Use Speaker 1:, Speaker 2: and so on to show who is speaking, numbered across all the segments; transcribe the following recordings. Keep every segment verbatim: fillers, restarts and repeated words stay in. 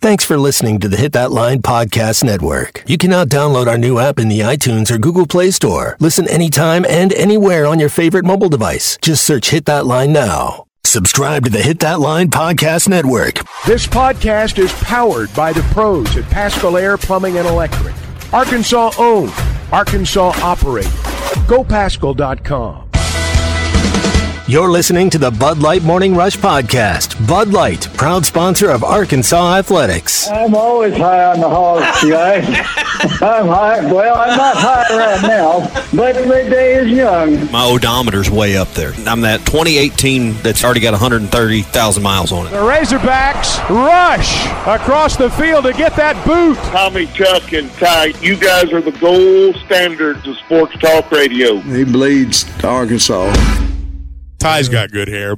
Speaker 1: Thanks for listening to the Hit That Line Podcast Network. You can now download our new app in the iTunes or Google Play Store. Listen anytime and anywhere on your favorite mobile device. Just search Hit That Line now. Subscribe to the Hit That Line Podcast Network.
Speaker 2: This podcast is powered by the pros at Paschal Air Plumbing and Electric. Arkansas owned, Arkansas operated. Go Paschal dot com.
Speaker 1: You're listening to the Bud Light Morning Rush Podcast. Bud Light, proud sponsor of Arkansas Athletics.
Speaker 3: I'm always high on the hog, guys. I'm high. Well, I'm not high right now, but the day is young.
Speaker 4: My odometer's way up there. I'm that twenty eighteen that's already got one hundred thirty thousand miles on it.
Speaker 2: The Razorbacks rush across the field to get that boot.
Speaker 5: Tommy, Chuck, and Ty, you guys are the gold standards of sports talk radio.
Speaker 6: He bleeds to Arkansas.
Speaker 7: Ty's got good hair.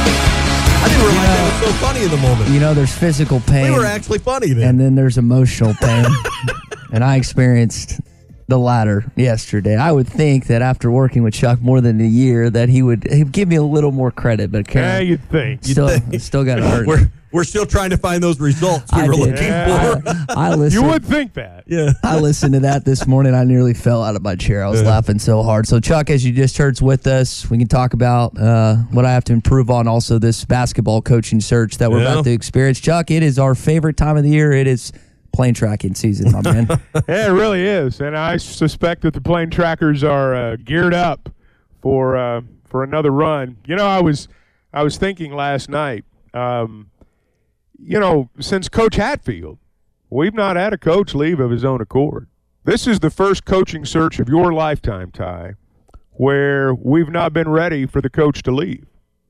Speaker 8: I didn't realize that was so funny in the moment.
Speaker 9: You know, there's physical pain.
Speaker 8: We were actually funny then.
Speaker 9: And then there's emotional pain. And I experienced the latter yesterday. I would think that after working with Chuck more than a year that he would he'd give me a little more credit, but Karen,
Speaker 2: Yeah, you'd think.
Speaker 9: still,
Speaker 8: You'd think.
Speaker 9: still got to hurt.
Speaker 8: We're, we're still trying to find those results we
Speaker 9: I
Speaker 8: were
Speaker 9: did.
Speaker 8: looking
Speaker 2: Yeah.
Speaker 8: for.
Speaker 9: I listened.
Speaker 2: You would think that.
Speaker 8: Yeah.
Speaker 9: I listened to that this morning. I nearly fell out of my chair. I was
Speaker 8: Yeah.
Speaker 9: laughing so hard. So, Chuck, as you just heard's with us, we can talk about uh, what I have to improve on. Also, this basketball coaching search that we're
Speaker 8: Yeah.
Speaker 9: about to experience. Chuck, it is our favorite time of the year. It is plane tracking season, my man.
Speaker 2: Yeah, it really is. And I suspect that the plane trackers are uh, geared up for uh, for another run. You know, I was I was thinking last night, um, you know, since Coach Hatfield, we've not had a coach leave of his own accord. This is the first coaching search of your lifetime, Ty, where we've not been ready for the coach to leave.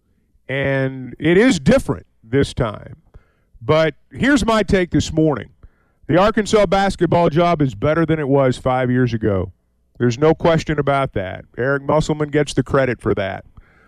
Speaker 2: And it is different this time. But here's my take this morning. The Arkansas basketball job is better than it was five years ago. There's no question about that. Eric Musselman gets the credit for that.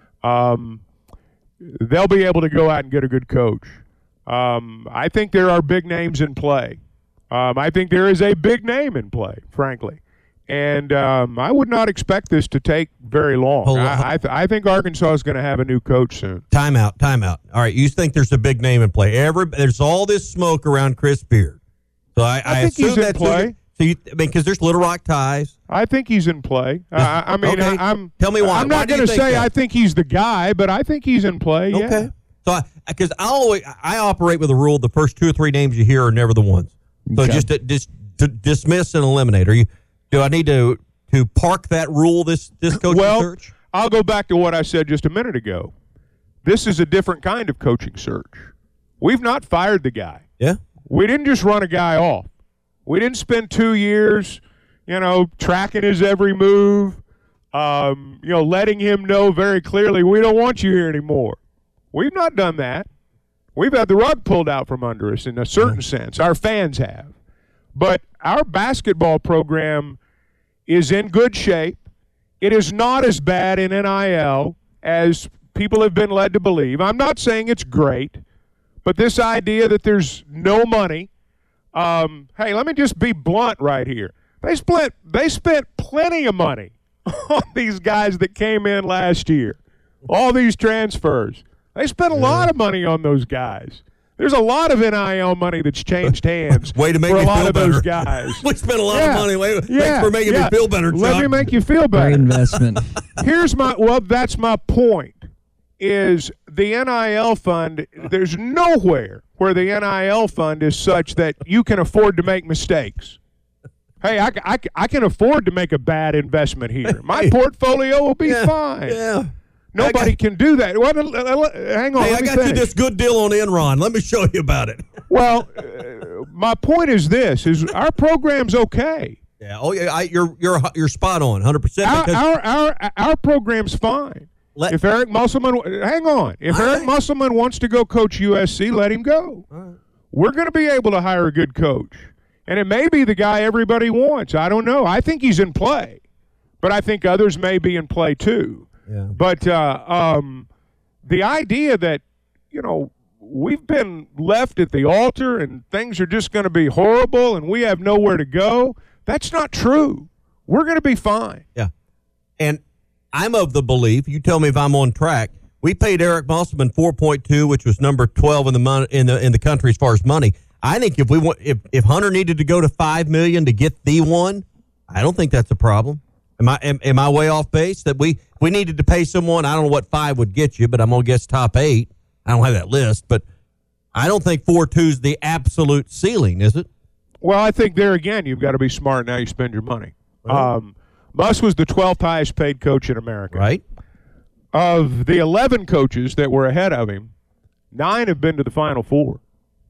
Speaker 2: Um, they'll be able to go out and get a good coach. Um, I think there are big names in play. Um, I think there is a big name in play, frankly. And um, I would not expect this to take very long.
Speaker 8: Hold on.
Speaker 2: I, I, th- I think Arkansas is going to have a new coach soon.
Speaker 8: Timeout, timeout. All right, you think there's a big name in play. Every, there's all this smoke around Chris Beard. So I,
Speaker 2: I
Speaker 8: I
Speaker 2: think
Speaker 8: assume
Speaker 2: he's in
Speaker 8: that's
Speaker 2: play.
Speaker 8: So you, I mean, because there's Little Rock ties.
Speaker 2: I think he's in play. Uh, I mean,
Speaker 8: Okay.
Speaker 2: I, I'm.
Speaker 8: Tell me why.
Speaker 2: I'm
Speaker 8: Why
Speaker 2: not
Speaker 8: do you
Speaker 2: going to
Speaker 8: think
Speaker 2: say
Speaker 8: that?
Speaker 2: I think he's the guy, but I think he's in play. Yeah.
Speaker 8: Okay. So I, because I always I operate with a rule: the first two or three names you hear are never the ones. So
Speaker 9: Okay.
Speaker 8: just to, just to dismiss and eliminate. Are you? Do I need to to park that rule this this coaching
Speaker 2: Well,
Speaker 8: search?
Speaker 2: I'll go back to what I said just a minute ago. This is a different kind of coaching search. We've not fired the guy.
Speaker 8: Yeah.
Speaker 2: We didn't just run a guy off. We didn't spend two years, you know, tracking his every move, um, you know, letting him know very clearly we don't want you here anymore. We've not done that. We've had the rug pulled out from under us in a certain sense. Our fans have. But our basketball program is in good shape. It is not as bad in N I L as people have been led to believe. I'm not saying it's great, but this idea that there's no money, um, hey, let me just be blunt right here. They spent, they spent plenty of money on these guys that came in last year, all these transfers. They spent a lot of money on those guys. There's a lot of N I L money that's changed hands
Speaker 8: Way to make
Speaker 2: for
Speaker 8: me
Speaker 2: a lot
Speaker 8: feel
Speaker 2: of
Speaker 8: better.
Speaker 2: those guys.
Speaker 8: We spent a lot
Speaker 2: Yeah.
Speaker 8: of money. Wait,
Speaker 2: Yeah,
Speaker 8: Thanks for making
Speaker 2: yeah.
Speaker 8: me feel better,
Speaker 2: Let
Speaker 8: Chuck.
Speaker 2: me make you feel
Speaker 9: Great
Speaker 2: better.
Speaker 9: investment.
Speaker 2: Here's my, well, that's my point, is the N I L fund, there's nowhere where the N I L fund is such that you can afford to make mistakes. Hey, I, I, I can afford to make a bad investment here. My portfolio will be
Speaker 8: yeah.
Speaker 2: fine.
Speaker 8: Yeah.
Speaker 2: Nobody
Speaker 8: I got,
Speaker 2: can do that. Well, hang on.
Speaker 8: Hey,
Speaker 2: let
Speaker 8: I
Speaker 2: me
Speaker 8: got you
Speaker 2: finish.
Speaker 8: this good deal on Enron. Let me show you about it.
Speaker 2: Well, uh, my point is this: is our program's okay.
Speaker 8: Yeah. Oh, yeah. I, you're you're you're spot on, one hundred percent.
Speaker 2: Our,
Speaker 8: Because
Speaker 2: our our our program's fine.
Speaker 8: Let-
Speaker 2: if Eric Musselman, hang on. If
Speaker 8: All
Speaker 2: Eric
Speaker 8: right.
Speaker 2: Musselman wants to go coach U S C, let him go.
Speaker 8: right.
Speaker 2: We're going to be able to hire a good coach, and it may be the guy everybody wants. I don't know. I think he's in play, but I think others may be in play too.
Speaker 8: Yeah.
Speaker 2: But uh, um, the idea that, you know, we've been left at the altar and things are just going to be horrible and we have nowhere to go, that's not true. We're going to be fine.
Speaker 8: Yeah. And I'm of the belief, you tell me if I'm on track, we paid Eric Musselman four point two, which was number twelve in the mon- in the in the country as far as money. I think if we want, if, if Hunter needed to go to five million to get the one, I don't think that's a problem. Am I am, am I way off base that we we needed to pay someone? I don't know what five would get you, but I'm gonna guess top eight. I don't have that list, but I don't think four two is the absolute ceiling, is it?
Speaker 2: Well, I think there again, you've got to be smart in how you spend your money. Um, Muss was the twelfth highest paid coach in America.
Speaker 8: Right.
Speaker 2: Of the eleven coaches that were ahead of him, nine have been to the Final Four.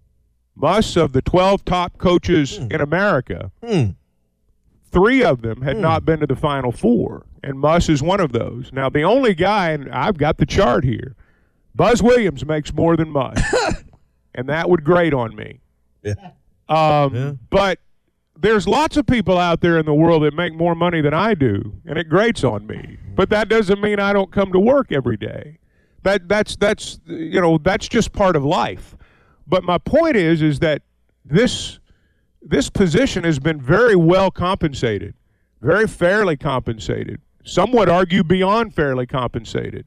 Speaker 2: Muss, of the twelve top coaches hmm. in America,
Speaker 8: hmm.
Speaker 2: three of them had
Speaker 8: hmm.
Speaker 2: not been to the Final Four, and Muss is one of those. Now, the only guy, and I've got the chart here, Buzz Williams makes more than Muss, and that would grate on me.
Speaker 8: Yeah.
Speaker 2: Um,
Speaker 8: yeah.
Speaker 2: But there's lots of people out there in the world that make more money than I do, and it grates on me. But that doesn't mean I don't come to work every day. That that's that's you know that's just part of life. But my point is is that this this position has been very well compensated, very fairly compensated. Some would argue beyond fairly compensated.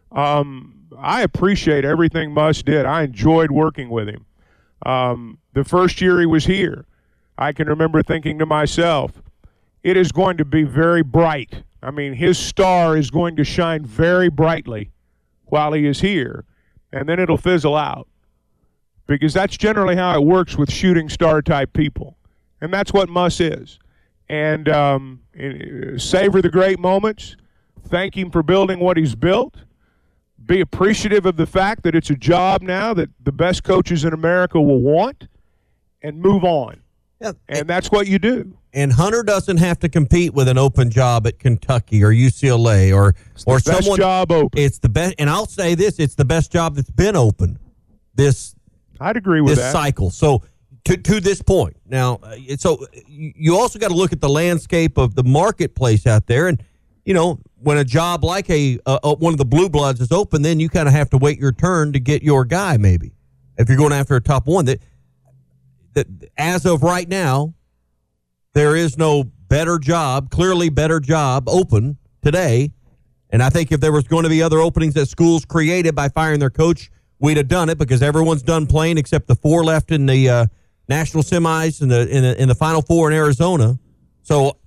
Speaker 2: Um, I appreciate everything Muss did. I enjoyed working with him. Um, the first year he was here, I can remember thinking to myself, it is going to be very bright. I mean, his star is going to shine very brightly while he is here, and then it'll fizzle out. Because that's generally how it works with shooting star type people. And that's what Muss is. And um, savor the great moments. Thank him for building what he's built. Be appreciative of the fact that it's a job now that the best coaches in America will want, and move on.
Speaker 8: Yeah.
Speaker 2: And that's what you do.
Speaker 8: And Hunter doesn't have to compete with an open job at Kentucky or U C L A or
Speaker 2: it's
Speaker 8: or
Speaker 2: the best
Speaker 8: someone.
Speaker 2: Job open.
Speaker 8: It's the best, and I'll say this: it's the best job that's been open this.
Speaker 2: I'd agree with
Speaker 8: this
Speaker 2: that.
Speaker 8: cycle. So to to this point, now, uh, so you also got to look at the landscape of the marketplace out there, and you know when a job like a uh, one of the blue bloods is open, then you kind of have to wait your turn to get your guy. Maybe if you're going after a top one, that that as of right now, there is no better job, clearly better job open today. And I think if there was going to be other openings that schools created by firing their coach, we'd have done it because everyone's done playing except the four left in the uh, national semis and the in the in the Final Four in Arizona. So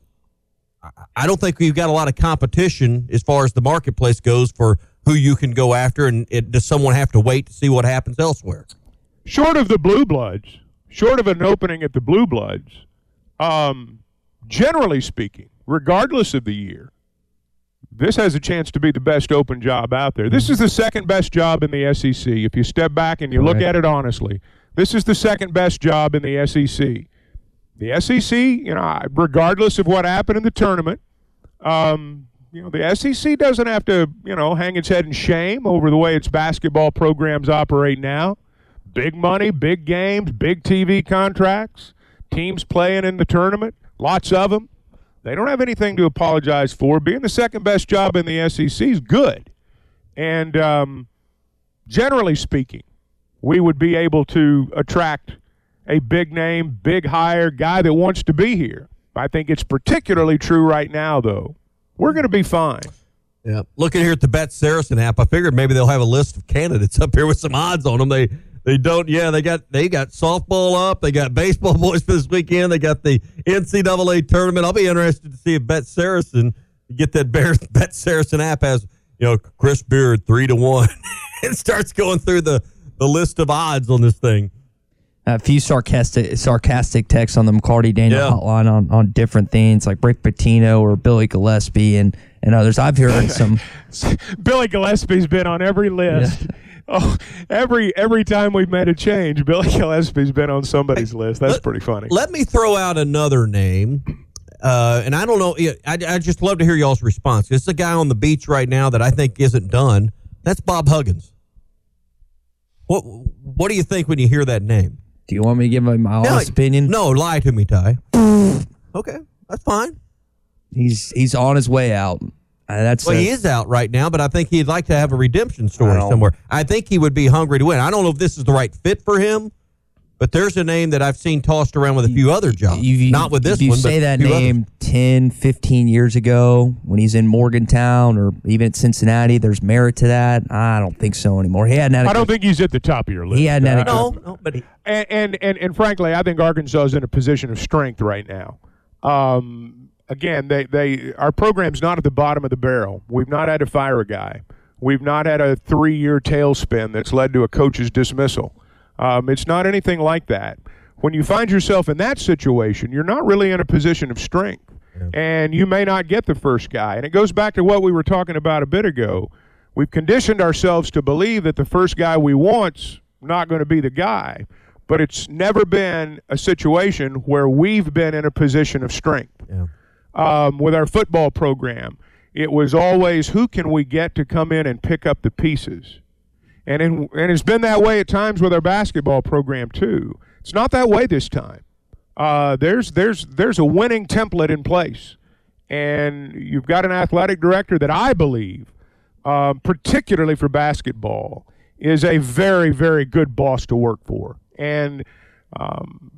Speaker 8: I don't think we've got a lot of competition as far as the marketplace goes for who you can go after, and it, does someone have to wait to see what happens elsewhere?
Speaker 2: Short of the Blue Bloods, short of an opening at the Blue Bloods, um, generally speaking, regardless of the year, this has a chance to be the best open job out there. This is the second best job in the S E C. If you step back and you look
Speaker 9: right.
Speaker 2: at it honestly, this is the second best job in the S E C. The S E C, you know, regardless of what happened in the tournament, um, you know, the S E C doesn't have to, you know, hang its head in shame over the way its basketball programs operate now. Big money, big games, big T V contracts, teams playing in the tournament, lots of them. They don't have anything to apologize for. Being the second best job in the S E C is good. And um, generally speaking, we would be able to attract a big name, big hire guy that wants to be here. I think it's particularly true right now, though. We're going to be fine.
Speaker 8: Yeah. Looking here at the Bet Saracen app, I figured maybe they'll have a list of candidates up here with some odds on them. They they don't. Yeah, they got they got softball up. They got baseball boys for this weekend. They got the N C double A tournament. I'll be interested to see if Bet Saracen get that Bear, Bet Saracen app has you know Chris Beard three to one and starts going through the the list of odds on this thing.
Speaker 9: A few sarcastic sarcastic texts on the McCarty Daniel
Speaker 8: yeah.
Speaker 9: hotline on, on different things like Rick Pitino or Billy Gillespie and, and others. I've heard some.
Speaker 2: Billy Gillespie's been on every list. Yeah. Oh, every every time we've made a change, Billy Gillespie's been on somebody's list. That's
Speaker 8: let,
Speaker 2: pretty funny.
Speaker 8: Let me throw out another name, uh, and I don't know. I I just love to hear y'all's response. This is a guy on the beach right now that I think isn't done. That's Bob Huggins. What What do you think when you hear that name?
Speaker 9: Do you want me to give my honest
Speaker 8: no,
Speaker 9: opinion?
Speaker 8: No, lie to me, Ty. Okay, that's fine.
Speaker 9: He's he's on his way out. Uh, that's
Speaker 8: well,
Speaker 9: a,
Speaker 8: he is out right now, but I think he'd like to have a redemption story somewhere. I think he would be hungry to win. I don't know if this is the right fit for him, But there's a name that I've seen tossed around with a few other jobs.
Speaker 9: You, you,
Speaker 8: Not with this
Speaker 9: if you
Speaker 8: one,
Speaker 9: say
Speaker 8: but
Speaker 9: that
Speaker 8: a few
Speaker 9: name
Speaker 8: others.
Speaker 9: ten, fifteen years ago when he's in Morgantown or even at Cincinnati, there's merit to that. I don't think so anymore. He hadn't had a
Speaker 2: I don't think he's at the top of your list.
Speaker 9: He hadn't had a
Speaker 8: No, no, but he,
Speaker 2: And, and and and frankly, I think Arkansas is in a position of strength right now. Um, again, they they our program's not at the bottom of the barrel. We've not had to fire a guy. We've not had a three-year tailspin that's led to a coach's dismissal. Um, it's not anything like that. When you find yourself in that situation, you're not really in a position of strength, yeah. and you may not get the first guy. And it goes back to what we were talking about a bit ago. We've conditioned ourselves to believe that the first guy we want's not going to be the guy, but it's never been a situation where we've been in a position of strength.
Speaker 8: Yeah.
Speaker 2: Um, with our football program, it was always who can we get to come in and pick up the pieces. And in, and it's been that way at times with our basketball program too. It's not that way this time. Uh, there's there's there's a winning template in place, and you've got an athletic director that I believe, um, particularly for basketball, is a very very good boss to work for. And um,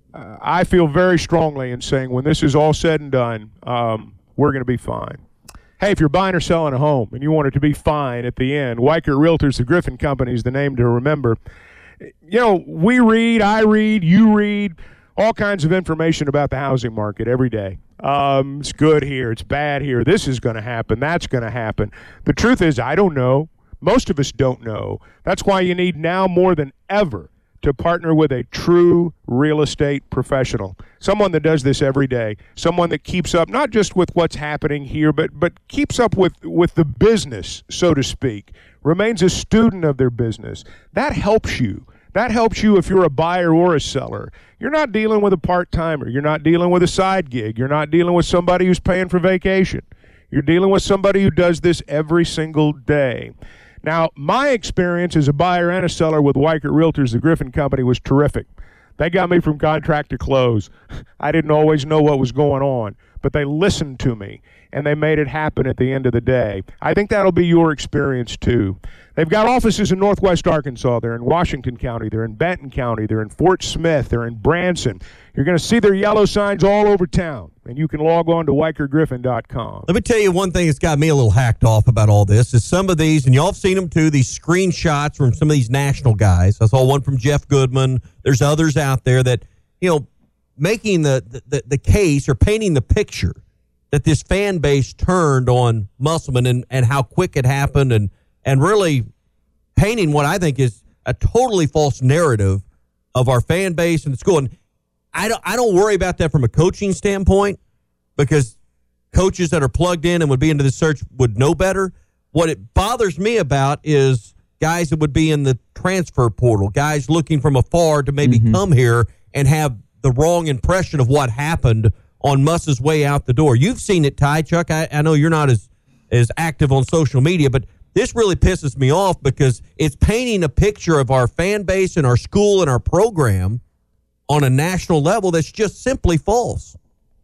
Speaker 2: I feel very strongly in saying when this is all said and done, um, we're going to be fine. Hey, if you're buying or selling a home and you want it to be fine at the end, Weichert Realtors, the Griffin Company is the name to remember. You know, we read, I read, you read all kinds of information about the housing market every day. Um, it's good here, it's bad here, this is going to happen, that's going to happen. The truth is, I don't know. Most of us don't know. That's why you need now more than ever to partner with a true real estate professional, someone that does this every day, someone that keeps up not just with what's happening here, but but keeps up with, with the business, so to speak, remains a student of their business. That helps you. That helps you if you're a buyer or a seller. You're not dealing with a part-timer. You're not dealing with a side gig. You're not dealing with somebody who's paying for vacation. You're dealing with somebody who does this every single day. Now, my experience as a buyer and a seller with Weichert Realtors, the Griffin Company, was terrific. They got me from contract to close. I didn't always know what was going on, but they listened to me, and they made it happen at the end of the day. I think that'll be your experience, too. They've got offices in Northwest Arkansas. They're in Washington County. They're in Benton County. They're in Fort Smith. They're in Branson. You're going to see their yellow signs all over town, and you can log on to weichert griffin dot com.
Speaker 8: Let me tell you one thing that's got me a little hacked off about all this is some of these, and y'all have seen them too, these screenshots from some of these national guys. I saw one from Jeff Goodman. There's others out there that, you know, making the, the, the case or painting the picture that this fan base turned on Musselman and, and how quick it happened and, and really painting what I think is a totally false narrative of our fan base and the school. And I don't, I don't worry about that from a coaching standpoint because coaches that are plugged in and would be into the search would know better. What it bothers me about is guys that would be in the transfer portal, guys looking from afar to maybe mm-hmm. come here and have the wrong impression of what happened on Muss's way out the door. You've seen it, Ty. Chuck, I, I know you're not as, as active on social media, but this really pisses me off because it's painting a picture of our fan base and our school and our program on a national level that's just simply false.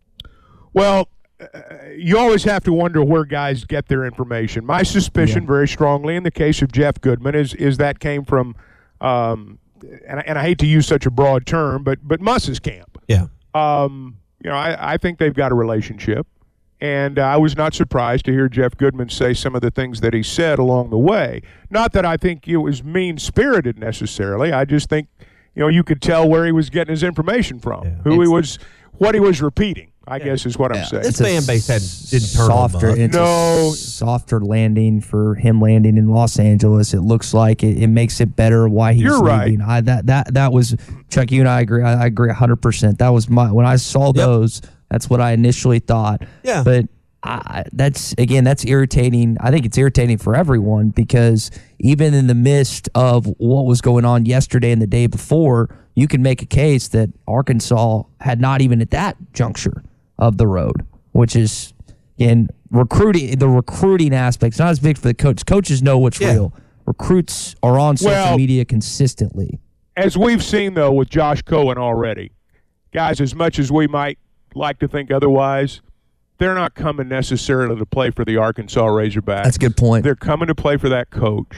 Speaker 2: Well, uh, you always have to wonder where guys get their information. My suspicion, yeah. very strongly, in the case of Jeff Goodman, is is that came from, um, and, I, and I hate to use such a broad term, but but Muss's camp.
Speaker 8: Yeah.
Speaker 2: Um, you know, I, I think they've got a relationship, and uh, I was not surprised to hear Jeff Goodman say some of the things that he said along the way. Not that I think it was mean-spirited necessarily. I just think, you know, you could tell where he was getting his information from, yeah. who it's, he was, what he was repeating, I yeah. guess is what yeah. I'm saying.
Speaker 8: This fan base had, didn't turn
Speaker 9: softer,
Speaker 8: on
Speaker 9: it's
Speaker 2: no.
Speaker 9: a softer landing for him landing in Los Angeles. It looks like it, it makes it better why he's
Speaker 2: You're
Speaker 9: leaving.
Speaker 2: right.
Speaker 9: I, that, that, that was, Chuck, you and I agree. I, I agree one hundred percent. That was my, when I saw those, yep. that's what I initially thought.
Speaker 8: Yeah.
Speaker 9: But I, that's, again, that's irritating. I think it's irritating for everyone because even in the midst of what was going on yesterday and the day before, you can make a case that Arkansas had not even at that juncture of the road, which is, again, recruiting, the recruiting aspect's not as big for the coach. Coaches know what's
Speaker 8: yeah.
Speaker 9: real. Recruits are on social
Speaker 2: well,
Speaker 9: media consistently.
Speaker 2: As we've seen, though, with Josh Cohen already, guys, as much as we might like to think otherwise, they're not coming necessarily to play for the Arkansas Razorbacks.
Speaker 9: That's a good point.
Speaker 2: They're coming to play for that coach.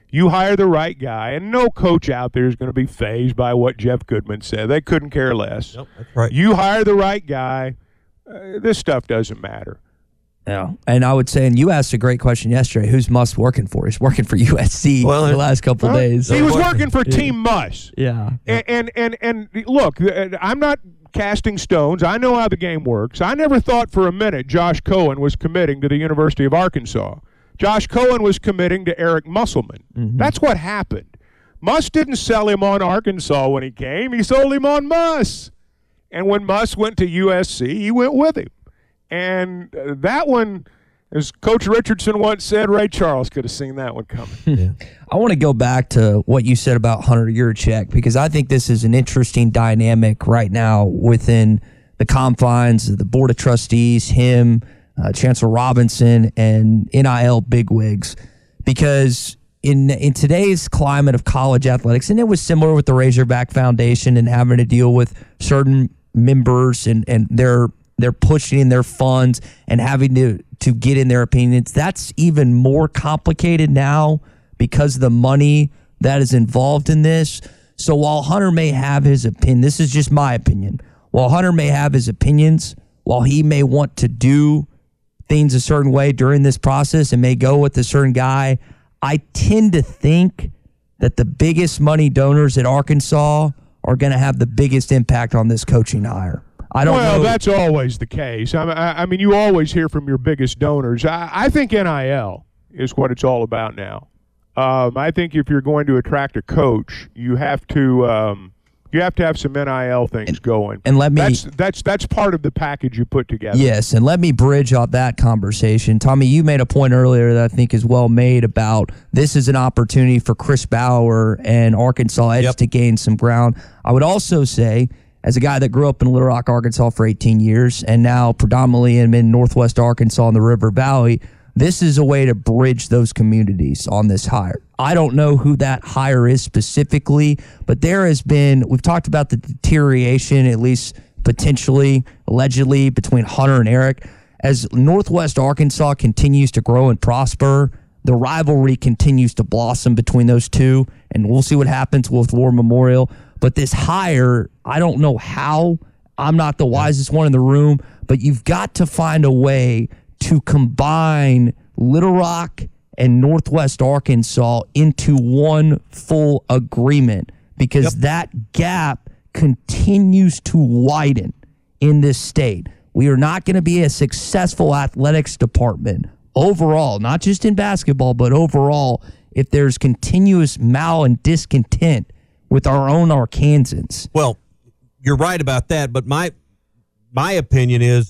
Speaker 2: You hire the right guy, and no coach out there is going to be fazed by what Jeff Goodman said. They couldn't care less.
Speaker 8: Nope, that's right.
Speaker 2: You hire the right guy, uh, this stuff doesn't matter.
Speaker 9: Yeah, and I would say, and you asked a great question yesterday, who's Muss working for? He's working for U S C well, the last couple
Speaker 2: well,
Speaker 9: of days.
Speaker 2: He was working for Team Muss.
Speaker 9: Yeah.
Speaker 2: And, and, and, and look, I'm not casting stones. I know how the game works. I never thought for a minute Josh Cohen was committing to the University of Arkansas. Josh Cohen was committing to Eric Musselman. Mm-hmm. That's what happened. Muss didn't sell him on Arkansas when he came. He sold him on Muss. And when Muss went to U S C, he went with him. And uh, that one, as Coach Richardson once said, Ray Charles could have seen that one coming.
Speaker 9: Yeah. I want to go back to what you said about Hunter Yurachek, because I think this is an interesting dynamic right now within the confines of the Board of Trustees, him, uh, Chancellor Robinson, and N I L bigwigs. Because in in today's climate of college athletics, and it was similar with the Razorback Foundation and having to deal with certain members and, and their they're pushing in their funds and having to, to get in their opinions. That's even more complicated now because of the money that is involved in this. So while Hunter may have his opinion, this is just my opinion, while Hunter may have his opinions, while he may want to do things a certain way during this process and may go with a certain guy, I tend to think that the biggest money donors at Arkansas are going to have the biggest impact on this coaching hire. I don't
Speaker 2: well,
Speaker 9: know.
Speaker 2: That's always the case. I mean, I, I mean, you always hear from your biggest donors. I, I think N I L is what it's all about now. Um, I think if you're going to attract a coach, you have to um, you have to have some N I L things
Speaker 9: and,
Speaker 2: going.
Speaker 9: And let me
Speaker 2: that's that's that's part of the package you put together.
Speaker 9: Yes, and let me bridge off that conversation. Tommy, you made a point earlier that I think is well made about this is an opportunity for Chris Bauer and Arkansas Edge yep. to gain some ground. I would also say, as a guy that grew up in Little Rock, Arkansas for eighteen years and now predominantly am in Northwest Arkansas in the River Valley, this is a way to bridge those communities on this hire. I don't know who that hire is specifically, but there has been, we've talked about the deterioration, at least potentially, allegedly, between Hunter and Eric. As Northwest Arkansas continues to grow and prosper, the rivalry continues to blossom between those two, and we'll see what happens with War Memorial. But this hire, I don't know how. I'm not the wisest one in the room, but you've got to find a way to combine Little Rock and Northwest Arkansas into one full agreement, because yep. that gap continues to widen in this state. We are not going to be a successful athletics department overall, not just in basketball, but overall, if there's continuous mal and discontent with our own Arkansans.
Speaker 8: Well, you're right about that, but my my opinion is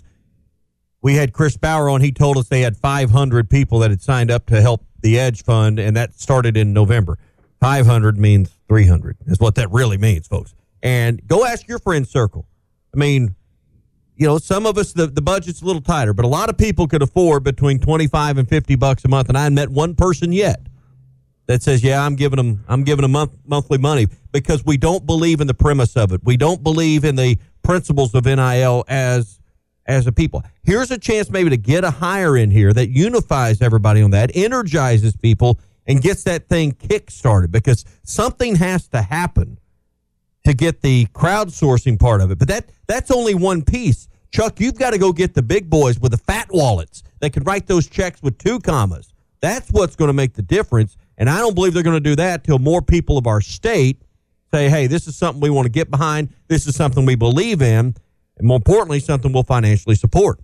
Speaker 8: we had Chris Bauer on. He told us they had five hundred people that had signed up to help the Edge Fund, and that started in November. five hundred means three hundred is what that really means, folks. And go ask your friend circle. I mean, you know, some of us, the, the budget's a little tighter, but a lot of people could afford between twenty-five and fifty bucks a month, and I haven't met one person yet that says, yeah, I'm giving them, I'm giving them month, monthly money, because we don't believe in the premise of it. We don't believe in the principles of N I L as, as a people. Here's a chance maybe to get a hire in here that unifies everybody on that, energizes people, and gets that thing kick-started, because something has to happen to get the crowdsourcing part of it. But that that's only one piece. Chuck, you've got to go get the big boys with the fat wallets that can write those checks with two commas. That's what's going to make the difference. And I don't believe they're going to do that till more people of our state say, hey, this is something we want to get behind. This is something we believe in. And more importantly, something we'll financially support.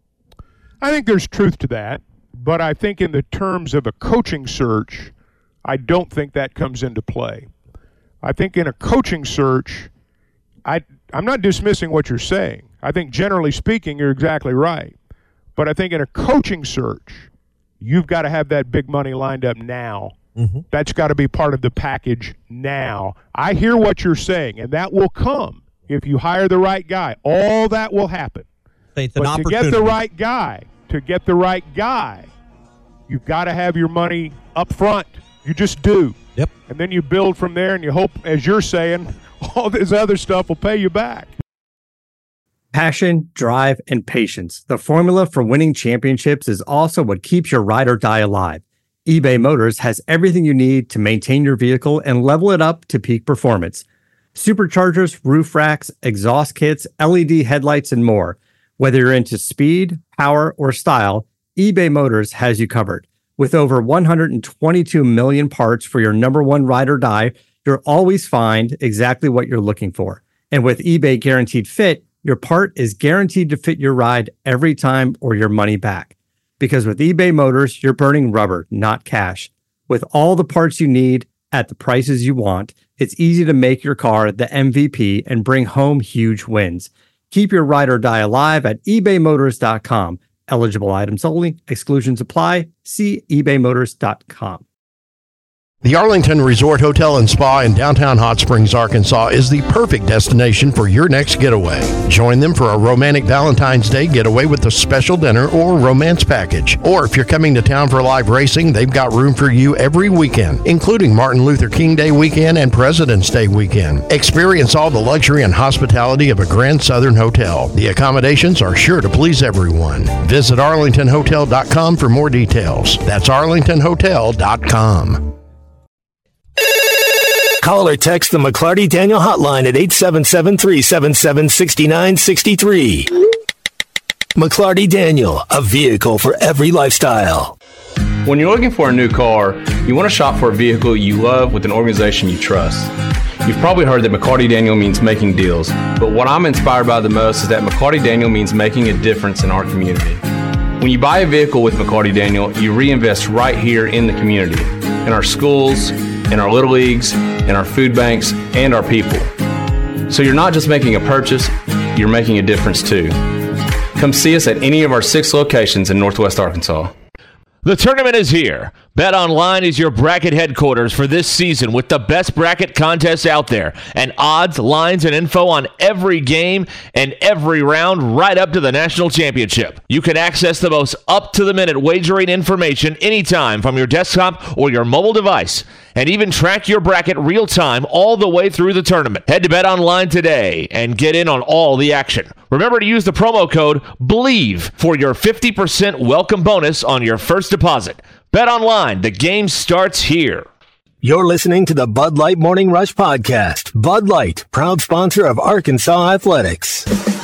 Speaker 2: I think there's truth to that. But I think in the terms of a coaching search, I don't think that comes into play. I think in a coaching search, I, I'm not dismissing what you're saying. I think generally speaking, you're exactly right. But I think in a coaching search, you've got to have that big money lined up now. Mm-hmm. That's got to be part of the package now. I hear what you're saying, and that will come if you hire the right guy. All that will happen.
Speaker 8: It's an
Speaker 2: but to get the right guy, to get the right guy, you've got to have your money up front. You just do.
Speaker 8: Yep.
Speaker 2: And then you build from there, and you hope, as you're saying, all this other stuff will pay you back.
Speaker 10: Passion, drive, and patience. The formula for winning championships is also what keeps your ride or die alive. eBay Motors has everything you need to maintain your vehicle and level it up to peak performance. Superchargers, roof racks, exhaust kits, L E D headlights, and more. Whether you're into speed, power, or style, eBay Motors has you covered. With over one hundred twenty-two million parts for your number one ride or die, you'll always find exactly what you're looking for. And with eBay Guaranteed Fit, your part is guaranteed to fit your ride every time or your money back. Because with eBay Motors, you're burning rubber, not cash. With all the parts you need at the prices you want, it's easy to make your car the M V P and bring home huge wins. Keep your ride or die alive at ebay motors dot com. Eligible items only. Exclusions apply. See ebay motors dot com.
Speaker 11: The Arlington Resort Hotel and Spa in downtown Hot Springs, Arkansas is the perfect destination for your next getaway. Join them for a romantic Valentine's Day getaway with a special dinner or romance package. Or if you're coming to town for live racing, they've got room for you every weekend, including Martin Luther King Day weekend and President's Day weekend. Experience all the luxury and hospitality of a Grand Southern hotel. The accommodations are sure to please everyone. Visit arlington hotel dot com for more details. That's arlington hotel dot com.
Speaker 1: Call or text the McClarty Daniel hotline at eight seven seven, three seven seven, six nine six three. McClarty Daniel, a vehicle for every lifestyle.
Speaker 12: When you're looking for a new car, you want to shop for a vehicle you love with an organization you trust. You've probably heard that McClarty Daniel means making deals, but what I'm inspired by the most is that McClarty Daniel means making a difference in our community. When you buy a vehicle with McClarty Daniel, you reinvest right here in the community, in our schools, in our little leagues, in our food banks, and our people. So you're not just making a purchase, you're making a difference too. Come see us at any of our six locations in Northwest Arkansas.
Speaker 13: The tournament is here. BetOnline is your bracket headquarters for this season with the best bracket contests out there and odds, lines, and info on every game and every round right up to the national championship. You can access the most up-to-the-minute wagering information anytime from your desktop or your mobile device and even track your bracket real-time all the way through the tournament. Head to BetOnline today and get in on all the action. Remember to use the promo code BELIEVE for your fifty percent welcome bonus on your first deposit. BetOnline, the game starts here.
Speaker 1: You're listening to the Bud Light Morning Rush Podcast. Bud Light, proud sponsor of Arkansas Athletics.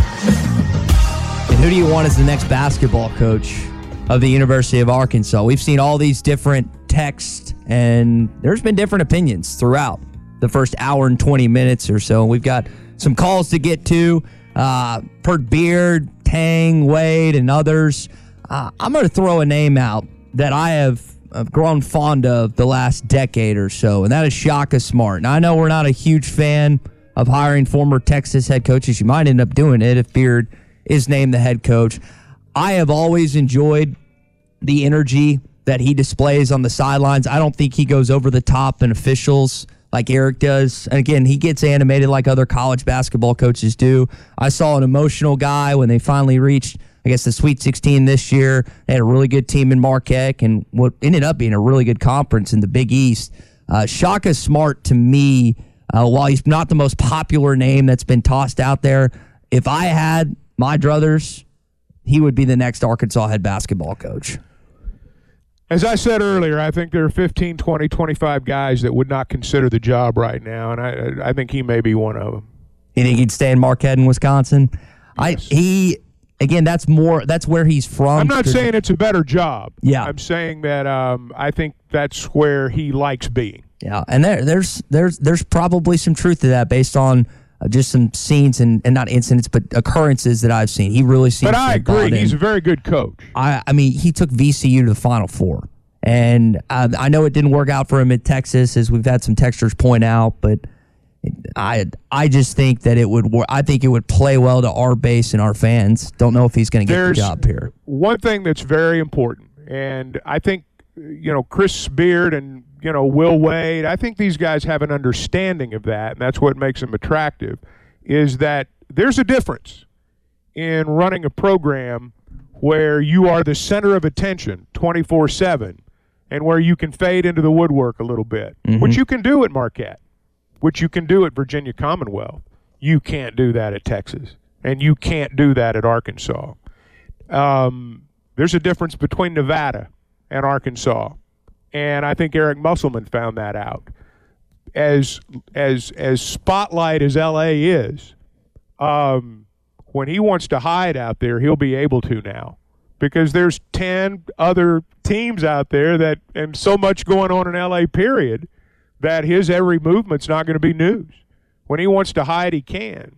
Speaker 9: And who do you want as the next basketball coach of the University of Arkansas? We've seen all these different texts, and there's been different opinions throughout the first hour and twenty minutes or so. We've got some calls to get to. Uh, Pert Beard, Tang, Wade, and others. Uh, I'm going to throw a name out that I have uh, grown fond of the last decade or so, and that is Shaka Smart. Now, I know we're not a huge fan of hiring former Texas head coaches. You might end up doing it if Beard is named the head coach. I have always enjoyed the energy that he displays on the sidelines. I don't think he goes over the top in officials like Eric does. And again, he gets animated like other college basketball coaches do. I saw an emotional guy when they finally reached, I guess, the Sweet sixteen this year. They had a really good team in Marquette and what ended up being a really good conference in the Big East. Uh, Shaka Smart, to me, uh, while he's not the most popular name that's been tossed out there, if I had my druthers, he would be the next Arkansas head basketball coach.
Speaker 2: As I said earlier, I think there are fifteen, twenty, twenty-five guys that would not consider the job right now, and I I think he may be one of them.
Speaker 9: You think he'd stay in Marquette in Wisconsin? Yes. I he again, that's more that's where he's from.
Speaker 2: I'm not saying it's a better job.
Speaker 9: Yeah,
Speaker 2: I'm saying that um, I think that's where he likes being.
Speaker 9: Yeah, and there there's there's there's probably some truth to that based on uh, just some scenes and, and not incidents but occurrences that I've seen. He really seems.
Speaker 2: But I agree, he's a very good coach.
Speaker 9: I I mean, he took V C U to the Final Four, and uh, I know it didn't work out for him at Texas, as we've had some texters point out, but. I I just think that it would work. I think it would play well to our base and our fans. Don't know if he's going to get
Speaker 2: There's
Speaker 9: the job here.
Speaker 2: One thing that's very important, and I think you know Chris Beard and you know Will Wade. I think these guys have an understanding of that, and that's what makes them attractive. Is that there's a difference in running a program where you are the center of attention twenty-four seven, and where you can fade into the woodwork a little bit, mm-hmm. which you can do at Marquette. Which you can do at Virginia Commonwealth. You can't do that at Texas. And you can't do that at Arkansas. Um, there's a difference between Nevada and Arkansas. And I think Eric Musselman found that out. As as as spotlight as L A is, um, when he wants to hide out there, he'll be able to now, because there's ten other teams out there that, and so much going on in L A, period, that his every movement's not going to be news. When he wants to hide, he can.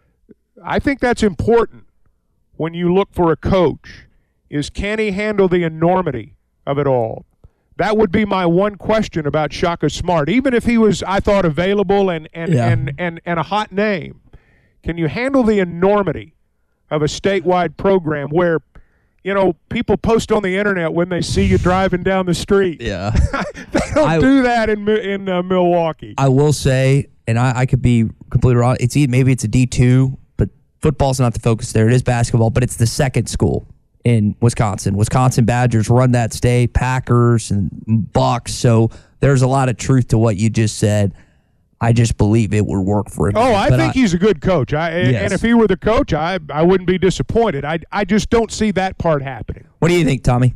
Speaker 2: I think that's important when you look for a coach, is can he handle the enormity of it all? That would be my one question about Shaka Smart. Even if he was, I thought, available and and,
Speaker 9: Yeah.
Speaker 2: and, and, and a hot name, can you handle the enormity of a statewide program where, you know, people post on the internet when they see you driving down the street?
Speaker 9: Yeah.
Speaker 2: They don't
Speaker 9: I-
Speaker 2: do that in Mi- in uh, Milwaukee.
Speaker 9: I will say, and I, I could be completely wrong, it's e- maybe it's a D two, but football's not the focus there. It is basketball, but it's the second school in Wisconsin. Wisconsin Badgers run that state, Packers and Bucks. So there's a lot of truth to what you just said. I just believe it would work for him.
Speaker 2: Oh, I
Speaker 9: But
Speaker 2: think he's a good coach. I,
Speaker 9: Yes.
Speaker 2: And if he were the coach, I I wouldn't be disappointed. I, I just don't see that part happening.
Speaker 9: What do you think, Tommy?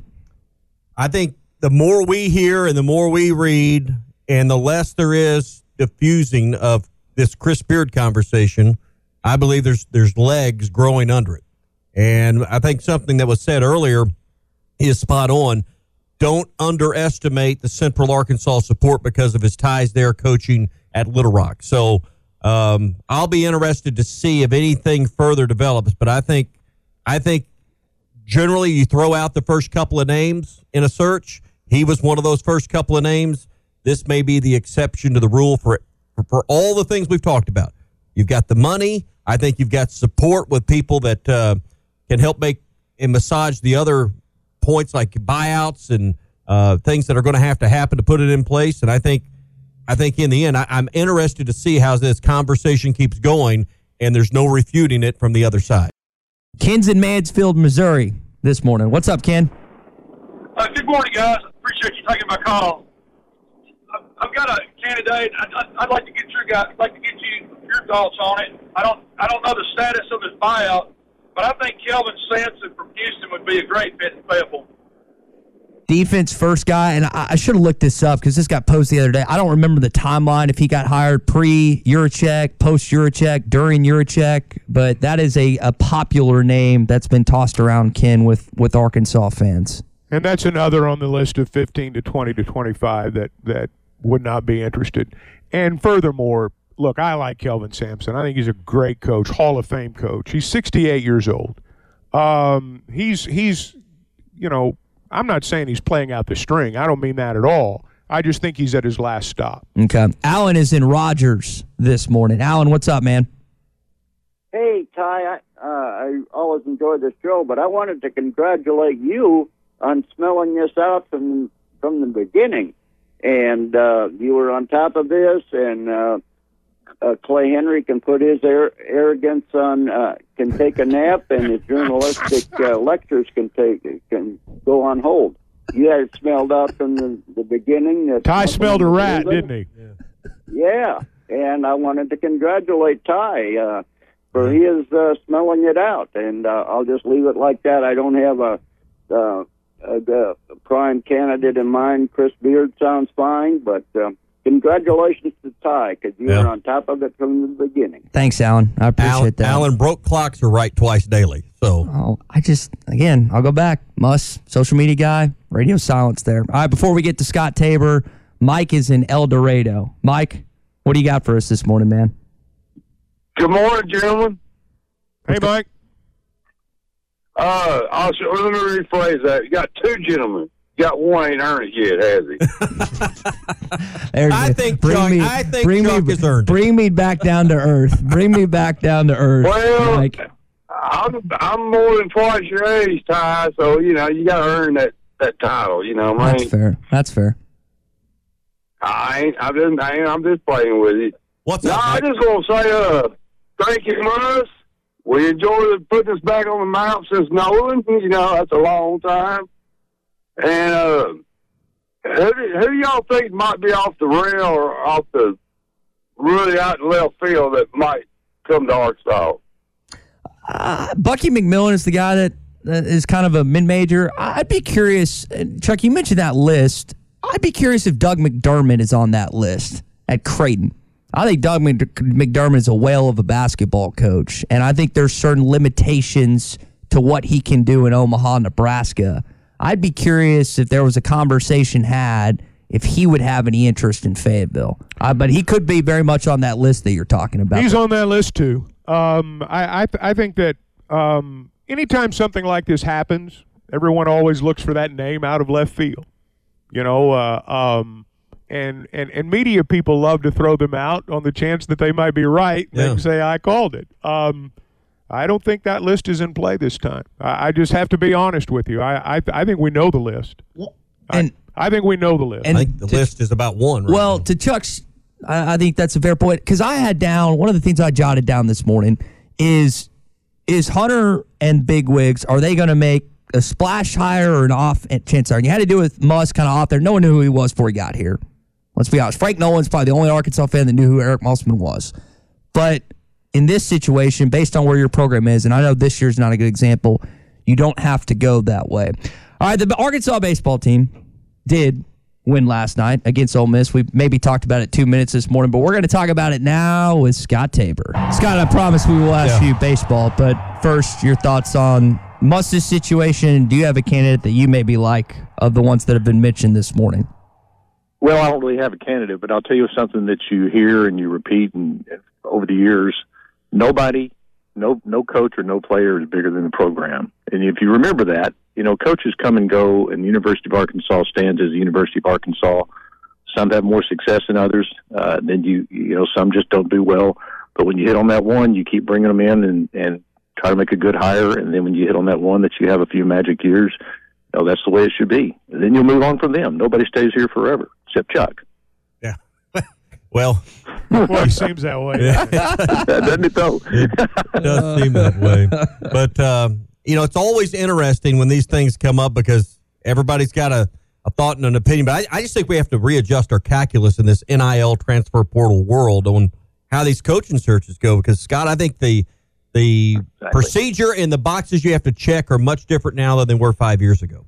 Speaker 8: I think the more we hear and the more we read and the less there is diffusing of this Chris Beard conversation, I believe there's there's legs growing under it. And I think something that was said earlier is spot on. Don't underestimate the Central Arkansas support because of his ties there coaching at Little Rock. So um, I'll be interested to see if anything further develops. But I think I think generally you throw out the first couple of names in a search. He was one of those first couple of names. This may be the exception to the rule for for, for all the things we've talked about. You've got the money. I think you've got support with people that uh, can help make and massage the other points like buyouts and uh, things that are going to have to happen to put it in place. And I think, I think in the end, I, I'm interested to see how this conversation keeps going, and there's no refuting it from the other side.
Speaker 9: Ken's in Mansfield, Missouri this morning. What's up, Ken?
Speaker 14: Uh, good morning, guys. Appreciate you taking my call. I've, I've got a candidate. I'd, I'd, I'd like to get your guys, I'd like to get you your thoughts on it. I don't, I don't know the status of his buyout, but I think Kelvin Sampson from Houston would be a great fit in Fayetteville.
Speaker 9: Defense first guy, and I, I should have looked this up because this got posted the other day. I don't remember the timeline if he got hired pre-Yurachek, post-Yurachek, during Yurachek, but that is a, a popular name that's been tossed around, Ken, with, with Arkansas fans.
Speaker 2: And that's another on the list of fifteen to twenty to twenty-five that, that would not be interested. And furthermore, look, I like Kelvin Sampson. I think he's a great coach, Hall of Fame coach. He's sixty-eight years old. Um, he's, he's, you know, I'm not saying he's playing out the string. I don't mean that at all. I just think he's at his last stop.
Speaker 9: Okay. Alan is in Rogers this morning. Alan, what's up, man?
Speaker 15: Hey, Ty, I, uh, I always enjoy the show, but I wanted to congratulate you on smelling this out from from the beginning. And uh, you were on top of this, and uh, uh, Clay Henry can put his ar- arrogance on, uh, can take a nap, and his journalistic uh, lectures can take can go on hold. You had it smelled out from the, the beginning. That
Speaker 2: Ty smelled a rat, didn't he?
Speaker 15: Yeah, and I wanted to congratulate Ty uh, for his uh, smelling it out, and uh, I'll just leave it like that. I don't have a, uh, a, a prime candidate in mind. Chris Beard sounds fine, but uh, congratulations to Ty, because you
Speaker 8: Yeah.
Speaker 15: were on top of it from the beginning.
Speaker 9: Thanks, Alan. I appreciate
Speaker 8: Alan,
Speaker 9: that.
Speaker 8: Alan, broke clocks are right twice daily. So
Speaker 9: Oh, I just, again, I'll go back. Muss, social media guy, radio silence there. All right, before we get to Scott Tabor, Mike is in El Dorado. Mike, what do you got for us this morning, man?
Speaker 5: Good morning, gentlemen.
Speaker 2: Hey, Mike.
Speaker 5: Uh, I'll, let me rephrase that. You got two gentlemen. You got one ain't earned it yet, has he?
Speaker 9: There's
Speaker 8: I
Speaker 9: it.
Speaker 8: think
Speaker 9: bring
Speaker 8: Chuck-
Speaker 9: me,
Speaker 8: I think
Speaker 9: bring
Speaker 8: Chuck
Speaker 9: me,
Speaker 8: has earned it.
Speaker 9: Bring me back down to earth. Bring me back down to earth.
Speaker 5: Well,
Speaker 9: Mike.
Speaker 5: I'm I'm more than twice your age, Ty. So you know you got to earn that, that title. You know, man.
Speaker 9: That's fair. That's fair.
Speaker 5: I ain't. I'm just. I ain't, I'm just playing with you.
Speaker 8: What's
Speaker 5: no,
Speaker 8: up,
Speaker 5: I
Speaker 8: Mike?
Speaker 5: just want to say, uh, thank you, Muss. We enjoyed putting us back on the map since Nolan. You know, that's a long time. And uh, who, do, who do y'all think might be off the rail or off the really out in left field that might come to Arkansas?
Speaker 9: Uh, Bucky McMillan is the guy that, that is kind of a mid-major. I'd be curious, and Chuck, you mentioned that list. I'd be curious if Doug McDermott is on that list at Creighton. I think Doug McDermott is a whale of a basketball coach, and I think there's certain limitations to what he can do in Omaha, Nebraska. I'd be curious if there was a conversation had if he would have any interest in Fayetteville. Uh, but he could be very much on that list that you're talking about.
Speaker 2: He's on that list, too. Um, I I, th- I think that um, anytime something like this happens, everyone always looks for that name out of left field. You know, uh, um, and, and, and media people love to throw them out on the chance that they might be right. Yeah. They can say, I called it. Um, I don't think that list is in play this time. I, I just have to be honest with you. I I, I think we know the list.
Speaker 9: Well, and
Speaker 2: I, I think we know the list.
Speaker 8: And I think the to, list is about one. Right
Speaker 9: well,
Speaker 8: now.
Speaker 9: to Chuck's, I, I think that's a fair point, because I had down, one of the things I jotted down this morning is, is Hunter and Bigwigs, are they going to make a splash hire or an off chance hire? And you had to do with Muss kind of off there. No one knew who he was before he got here. Let's be honest. Frank Nolan's probably the only Arkansas fan that knew who Eric Musselman was. But in this situation, based on where your program is, and I know this year's not a good example, you don't have to go that way. All right, the Arkansas baseball team did win last night against Ole Miss. We maybe talked about it two minutes this morning, but we're going to talk about it now with Scott Tabor. Scott, I promise we will ask yeah. you baseball, but first, your thoughts on Muss's situation. Do you have a candidate that you maybe like of the ones that have been mentioned this morning?
Speaker 16: Well, I don't really have a candidate, but I'll tell you something that you hear and you repeat and over the years. Nobody, no no coach or no player is bigger than the program. And if you remember that, you know, coaches come and go, and the University of Arkansas stands as the University of Arkansas. Some have more success than others. Uh, then you, you know, some just don't do well. But when you hit on that one, you keep bringing them in and, and try to make a good hire. And then when you hit on that one that you have a few magic years, you know, that's the way it should be. And then you'll move on from them. Nobody stays here forever, except Chuck.
Speaker 8: Yeah. Well,
Speaker 2: well, he seems that way.
Speaker 16: Doesn't it, though?
Speaker 8: It does seem that way. But, um, you know, it's always interesting when these things come up because everybody's got a, a thought and an opinion. But I, I just think we have to readjust our calculus in this N I L transfer portal world on how these coaching searches go. Because, Scott, I think the the exactly. procedure and the boxes you have to check are much different now than they were five years ago.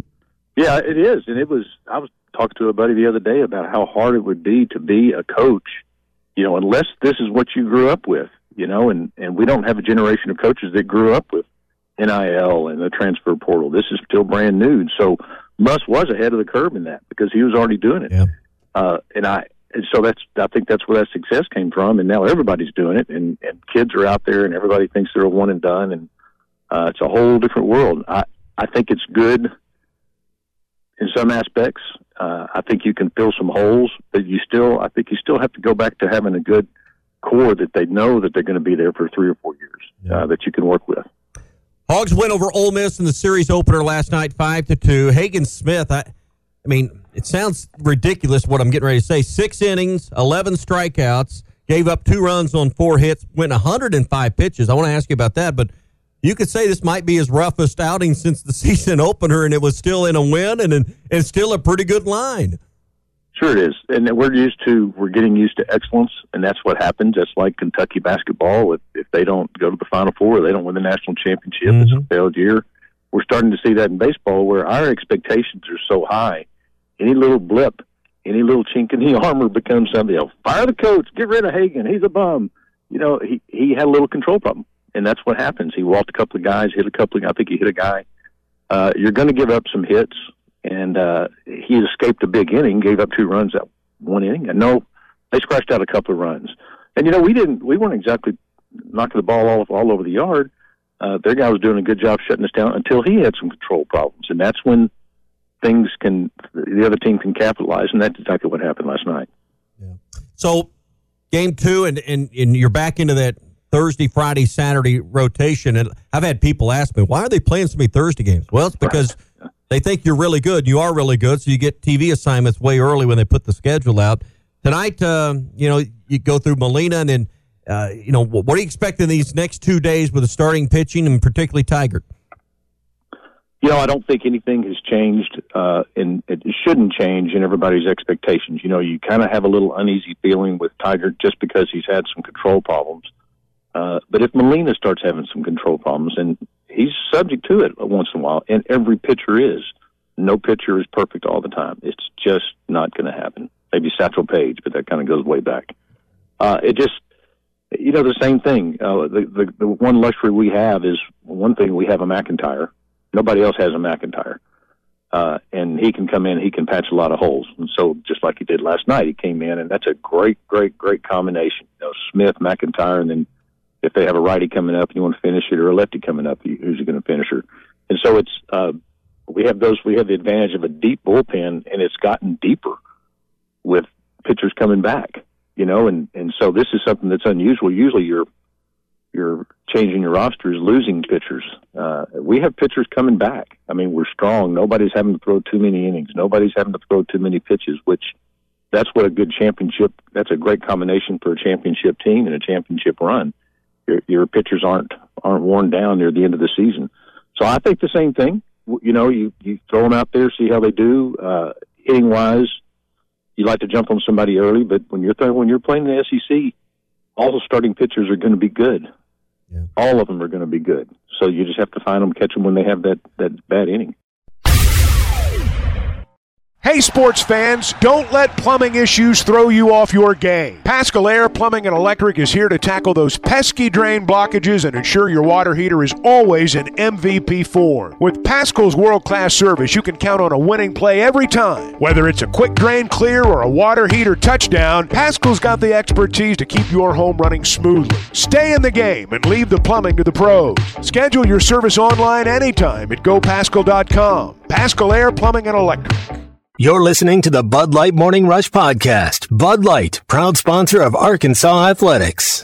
Speaker 16: Yeah, it is. And it was, I was talking to a buddy the other day about how hard it would be to be a coach, you know, unless this is what you grew up with, you know, and, and we don't have a generation of coaches that grew up with N I L and the transfer portal. This is still brand new. So Muss was ahead of the curve in that because he was already doing it.
Speaker 8: Yeah.
Speaker 16: Uh, and I, and so that's, I think that's where that success came from. And now everybody's doing it, and, and kids are out there and everybody thinks they're a one and done. And, uh, it's a whole different world. I, I think it's good in some aspects. Uh, I think you can fill some holes, but you still, I think you still have to go back to having a good core that they know that they're going to be there for three or four years, yeah. uh, that you can work with.
Speaker 8: Hogs win over Ole Miss in the series opener last night, five to two. Hagen Smith, I, I mean, it sounds ridiculous what I'm getting ready to say. Six innings, eleven strikeouts, gave up two runs on four hits, went one hundred five pitches. I want to ask you about that, but you could say this might be his roughest outing since the season opener, and it was still in a win and and, and still a pretty good line.
Speaker 16: Sure it is. And we're used to, we're getting used to excellence, and that's what happens. That's like Kentucky basketball. If, if they don't go to the Final Four, or they don't win the national championship, mm-hmm. it's a failed year. We're starting to see that in baseball where our expectations are so high. Any little blip, any little chink in the armor becomes something else. Fire the coach, get rid of Hagen, he's a bum. You know, he, he had a little control problem, and that's what happens. He walked a couple of guys, hit a couple of, I think he hit a guy. Uh, you're going to give up some hits. And uh, he escaped a big inning, gave up two runs that one inning. And no, they scratched out a couple of runs. And, you know, we didn't, we weren't exactly knocking the ball all, all over the yard. Uh, their guy was doing a good job shutting us down until he had some control problems. And that's when things can, the other team can capitalize. And that's exactly what happened last night.
Speaker 8: Yeah. So game two, and, and, and you're back into that Thursday, Friday, Saturday rotation. And I've had people ask me, why are they playing so many Thursday games? Well, it's because right. they think you're really good. You are really good, so you get T V assignments way early when they put the schedule out. Tonight, uh, you know, you go through Molina, and then, uh, you know, what are you expecting these next two days with the starting pitching, and particularly Tigert?
Speaker 16: You know, I don't think anything has changed, uh, and it shouldn't change in everybody's expectations. You know, you kind of have a little uneasy feeling with Tigert just because he's had some control problems. Uh, but if Molina starts having some control problems, and he's subject to it once in a while, and every pitcher is, no pitcher is perfect all the time. It's just not going to happen. Maybe Satchel Paige, but that kind of goes way back. Uh, it just, you know, the same thing. Uh, the, the the one luxury we have is, one thing, we have a McIntyre. Nobody else has a McIntyre. Uh, and he can come in, he can patch a lot of holes. And so just like he did last night, he came in, and that's a great, great, great combination. You know, Smith, McIntyre, and then if they have a righty coming up and you want to finish it, or a lefty coming up, who's going to finish her? And so it's, uh, we have those, we have the advantage of a deep bullpen, and it's gotten deeper with pitchers coming back, you know, and, and so this is something that's unusual. Usually you're, you're changing your rosters, losing pitchers. Uh, we have pitchers coming back. I mean, we're strong. Nobody's having to throw too many innings. Nobody's having to throw too many pitches, which that's what a good championship, that's a great combination for a championship team and a championship run. Your, your pitchers aren't, aren't worn down near the end of the season. So I think the same thing. You know, you, you throw them out there, see how they do. Uh, hitting wise, you like to jump on somebody early, but when you're th- when you're playing the S E C, all the starting pitchers are going to be good. Yeah. All of them are going to be good. So you just have to find them, catch them when they have that, that bad inning.
Speaker 2: Hey, sports fans, don't let plumbing issues throw you off your game. Paschal Air Plumbing and Electric is here to tackle those pesky drain blockages and ensure your water heater is always in M V P form. With Paschal's world-class service, you can count on a winning play every time. Whether it's a quick drain clear or a water heater touchdown, Paschal's got the expertise to keep your home running smoothly. Stay in the game and leave the plumbing to the pros. Schedule your service online anytime at go paschal dot com. Paschal Air Plumbing and Electric.
Speaker 1: You're listening to the Bud Light Morning Rush Podcast. Bud Light, proud sponsor of Arkansas Athletics.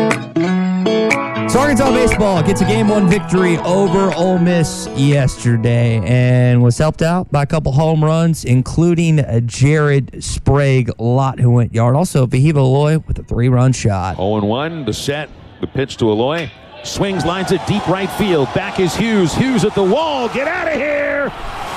Speaker 9: So Arkansas baseball gets a game one victory over Ole Miss yesterday and was helped out by a couple home runs, including a Jared Sprague-Lott who went yard. Also, Vahiva Aloy with a three-run shot.
Speaker 17: oh and one, the set, the pitch to Aloy. Swings, lines it deep right field. Back is Hughes. Hughes at the wall. Get out of here!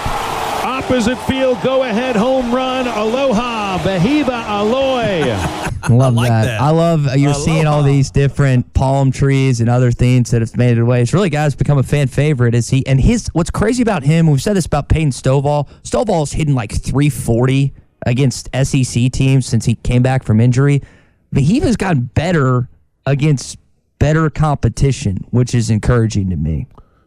Speaker 17: Opposite field, go-ahead home run. Aloha, Vahiva Aloy.
Speaker 9: Love
Speaker 8: I like
Speaker 9: that.
Speaker 8: that.
Speaker 9: I love uh, you're
Speaker 8: Aloha.
Speaker 9: seeing all these different palm trees and other things that have made it away. It's really, guys, become a fan favorite. Is he and his? What's crazy about him? We've said this about Peyton Stovall. Stovall's hitting like three forty against S E C teams since he came back from injury. Vahiva's gotten better against better competition, which is encouraging to me.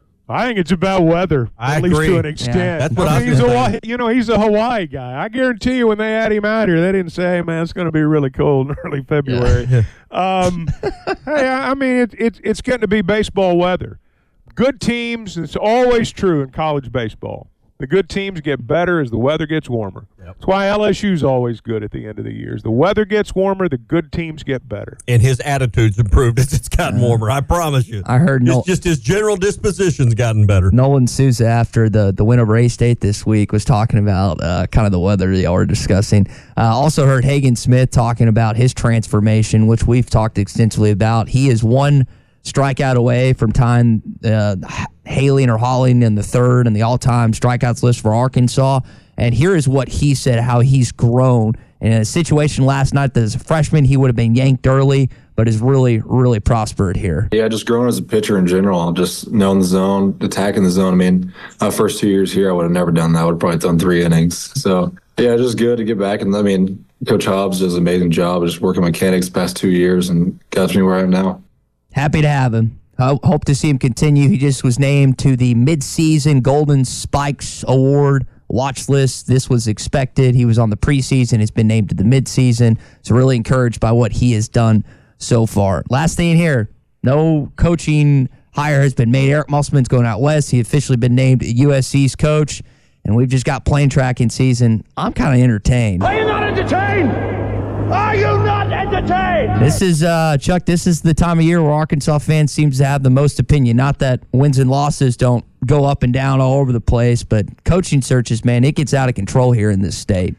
Speaker 2: I think it's about weather,
Speaker 8: I
Speaker 2: at
Speaker 8: agree.
Speaker 2: least to an extent.
Speaker 8: Yeah, that's what
Speaker 2: I
Speaker 8: I
Speaker 2: mean,
Speaker 8: was
Speaker 2: he's a,
Speaker 8: thinking.
Speaker 2: you know, he's a Hawaii guy. I guarantee you, when they had him out here, they didn't say, "Hey, man, it's going to be really cold in early February." Yeah. um, hey, I mean, it, it, it's getting to be baseball weather. Good teams. It's always true in college baseball. The good teams get better as the weather gets warmer. Yep. That's why L S U's always good at the end of the year. As the weather gets warmer, the good teams get better.
Speaker 8: And his attitude's improved as it's gotten
Speaker 9: Uh,
Speaker 8: warmer. I promise you.
Speaker 9: I heard
Speaker 8: just,
Speaker 9: no,
Speaker 8: just his general disposition's gotten better.
Speaker 9: Nolan Souza, after the, the win over A-State this week, was talking about uh, kind of the weather y'all were discussing. Uh, also heard Hagen Smith talking about his transformation, which we've talked extensively about. He is one strikeout away from tying uh, Hailing or Holling in the third and the all-time strikeouts list for Arkansas. And here is what he said, how he's grown. In a situation last night that as a freshman, he would have been yanked early, but has really, really prospered here.
Speaker 18: Yeah, just growing as a pitcher in general, just knowing the zone, attacking the zone. I mean, my first two years here, I would have never done that. I would have probably done three innings. So, yeah, just good to get back. And, I mean, Coach Hobbs does an amazing job of just working mechanics the past two years and got me where I am now.
Speaker 9: Happy to have him. I hope to see him continue. He just was named to the midseason Golden Spikes Award watch list. This was expected. He was on the preseason. He's been named to the midseason. So really encouraged by what he has done so far. Last thing here, no coaching hire has been made. Eric Musselman's going out west. He officially been named U S C's coach. And we've just got plain tracking season. I'm kind of entertained.
Speaker 19: Are you not entertained? Are you not entertained?
Speaker 9: This is, uh, Chuck, this is the time of year where Arkansas fans seems to have the most opinion. Not that wins and losses don't go up and down all over the place, but coaching searches, man, it gets out of control here in this state.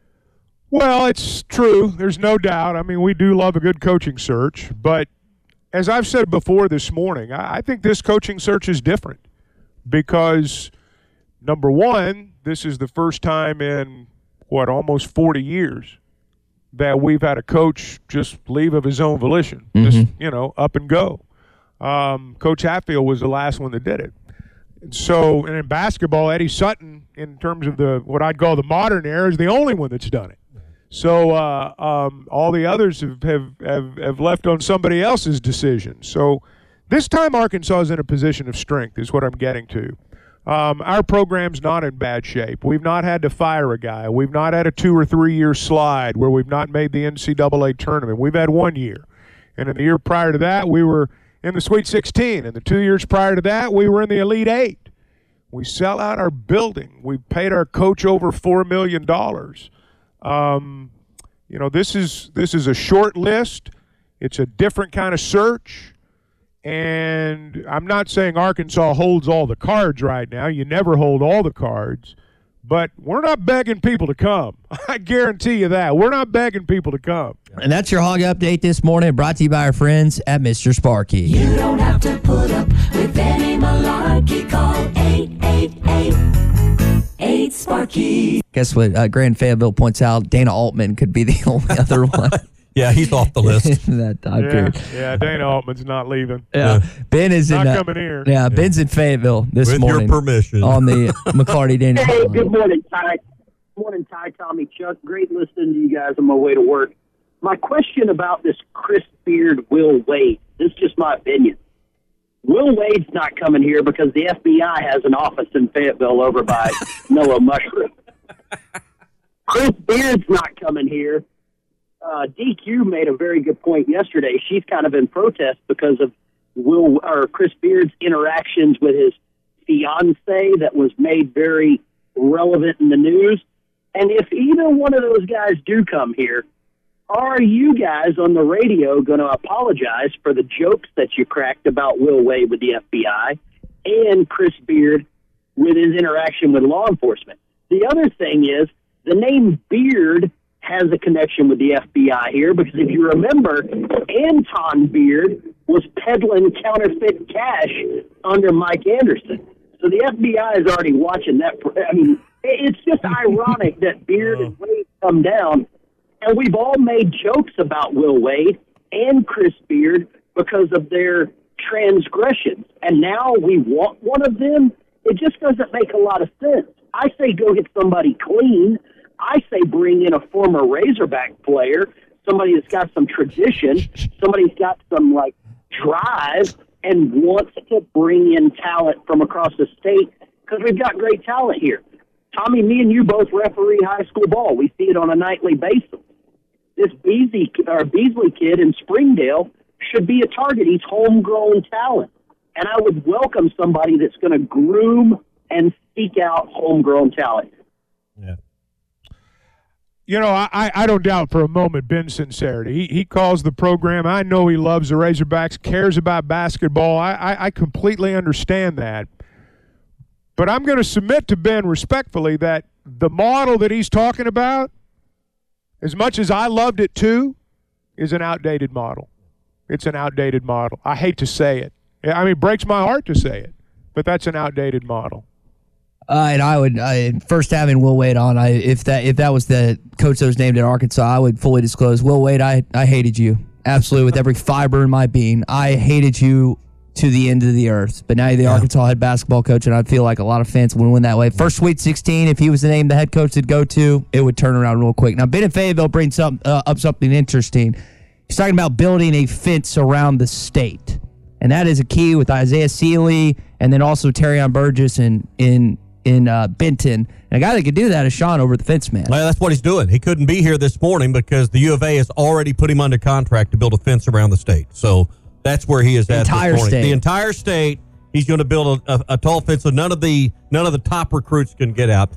Speaker 2: Well, it's true. There's no doubt. I mean, we do love a good coaching search, but as I've said before this morning, I think this coaching search is different because, number one, this is the first time in, what, almost forty years that we've had a coach just leave of his own volition, mm-hmm. just, you know, up and go. Um, Coach Hatfield was the last one that did it. So, and in basketball, Eddie Sutton, in terms of the what I'd call the modern era, is the only one that's done it. So uh, um, all the others have, have, have, have left on somebody else's decision. So this time Arkansas is in a position of strength is what I'm getting to. Um, our program's not in bad shape. We've not had to fire a guy. We've not had a two- or three-year slide where we've not made the N C double A tournament. We've had one year. And in the year prior to that, we were in the Sweet sixteen. And the two years prior to that, we were in the Elite Eight. We sell out our building. We paid our coach over four million dollars. Um, you know, this is this is a short list. It's a different kind of search. And I'm not saying Arkansas holds all the cards right now. You never hold all the cards. But we're not begging people to come. I guarantee you that. We're not begging people to come.
Speaker 9: And that's your Hog Update this morning, brought to you by our friends at Mister Sparky.
Speaker 20: You don't have to put up with any malarkey. Call eight eight eight, eight Sparky.
Speaker 9: Guess what? Uh, Grand Fayetteville points out Dana Altman could be the only other one.
Speaker 8: Yeah, he's off the list.
Speaker 9: in that time
Speaker 2: yeah,
Speaker 9: period.
Speaker 2: yeah, Dana Altman's not leaving.
Speaker 9: Yeah, Ben is
Speaker 2: not
Speaker 9: in, uh,
Speaker 2: coming here.
Speaker 9: Yeah, Ben's in Fayetteville this
Speaker 8: With
Speaker 9: morning.
Speaker 8: your permission.
Speaker 9: On the McCarty Daniel.
Speaker 21: Hey, good morning, Ty. Good morning, Ty, Tommy, Chuck. Great listening to you guys on my way to work. My question about this Chris Beard, Will Wade, this is just my opinion. Will Wade's not coming here because the F B I has an office in Fayetteville over by Noah Mushroom. Chris Beard's not coming here. Uh, D Q made a very good point yesterday. She's kind of in protest because of Will or Chris Beard's interactions with his fiance that was made very relevant in the news. And if either one of those guys do come here, are you guys on the radio going to apologize for the jokes that you cracked about Will Wade with the F B I and Chris Beard with his interaction with law enforcement? The other thing is the name Beard has a connection with the F B I here because if you remember, Anton Beard was peddling counterfeit cash under Mike Anderson. So the F B I is already watching that. I mean, it's just ironic that Beard and Wade come down, and we've all made jokes about Will Wade and Chris Beard because of their transgressions. And now we want one of them? It just doesn't make a lot of sense. I say go get somebody clean. I say bring in a former Razorback player, somebody that's got some tradition, somebody that's got some, like, drive and wants to bring in talent from across the state because we've got great talent here. Tommy, me and you both referee high school ball. We see it on a nightly basis. This Beasley, or Beasley kid in Springdale should be a target. He's homegrown talent. And I would welcome somebody that's going to groom and seek out homegrown talent.
Speaker 8: Yeah.
Speaker 2: You know, I, I don't doubt for a moment Ben's sincerity. He he calls the program. I know he loves the Razorbacks, cares about basketball. I, I, I completely understand that. But I'm going to submit to Ben respectfully that the model that he's talking about, as much as I loved it too, is an outdated model. It's an outdated model. I hate to say it. I mean, it breaks my heart to say it, but that's an outdated model.
Speaker 9: Uh, and I would I, first having Will Wade on. I if that if that was the coach that was named at Arkansas, I would fully disclose, Will Wade, I I hated you absolutely with every fiber in my being. I hated you to the end of the earth. But now you're the yeah. Arkansas head basketball coach, and I feel like a lot of fans would win that way. First Sweet sixteen, if he was the name the head coach would go to, it would turn around real quick. Now Ben in Fayetteville brings up uh, up something interesting. He's talking about building a fence around the state, and that is a key with Isaiah Sealy and then also Terrion Burgess and in. in uh, Benton. And a guy that could do that is Sean over at the Fence Man.
Speaker 8: Well, that's what he's doing. He couldn't be here this morning because the U of A has already put him under contract to build a fence around the state. So that's where he is at
Speaker 9: entire
Speaker 8: this morning.
Speaker 9: State.
Speaker 8: The entire state. He's going to build a, a, a tall fence so none of the none of the top recruits can get out.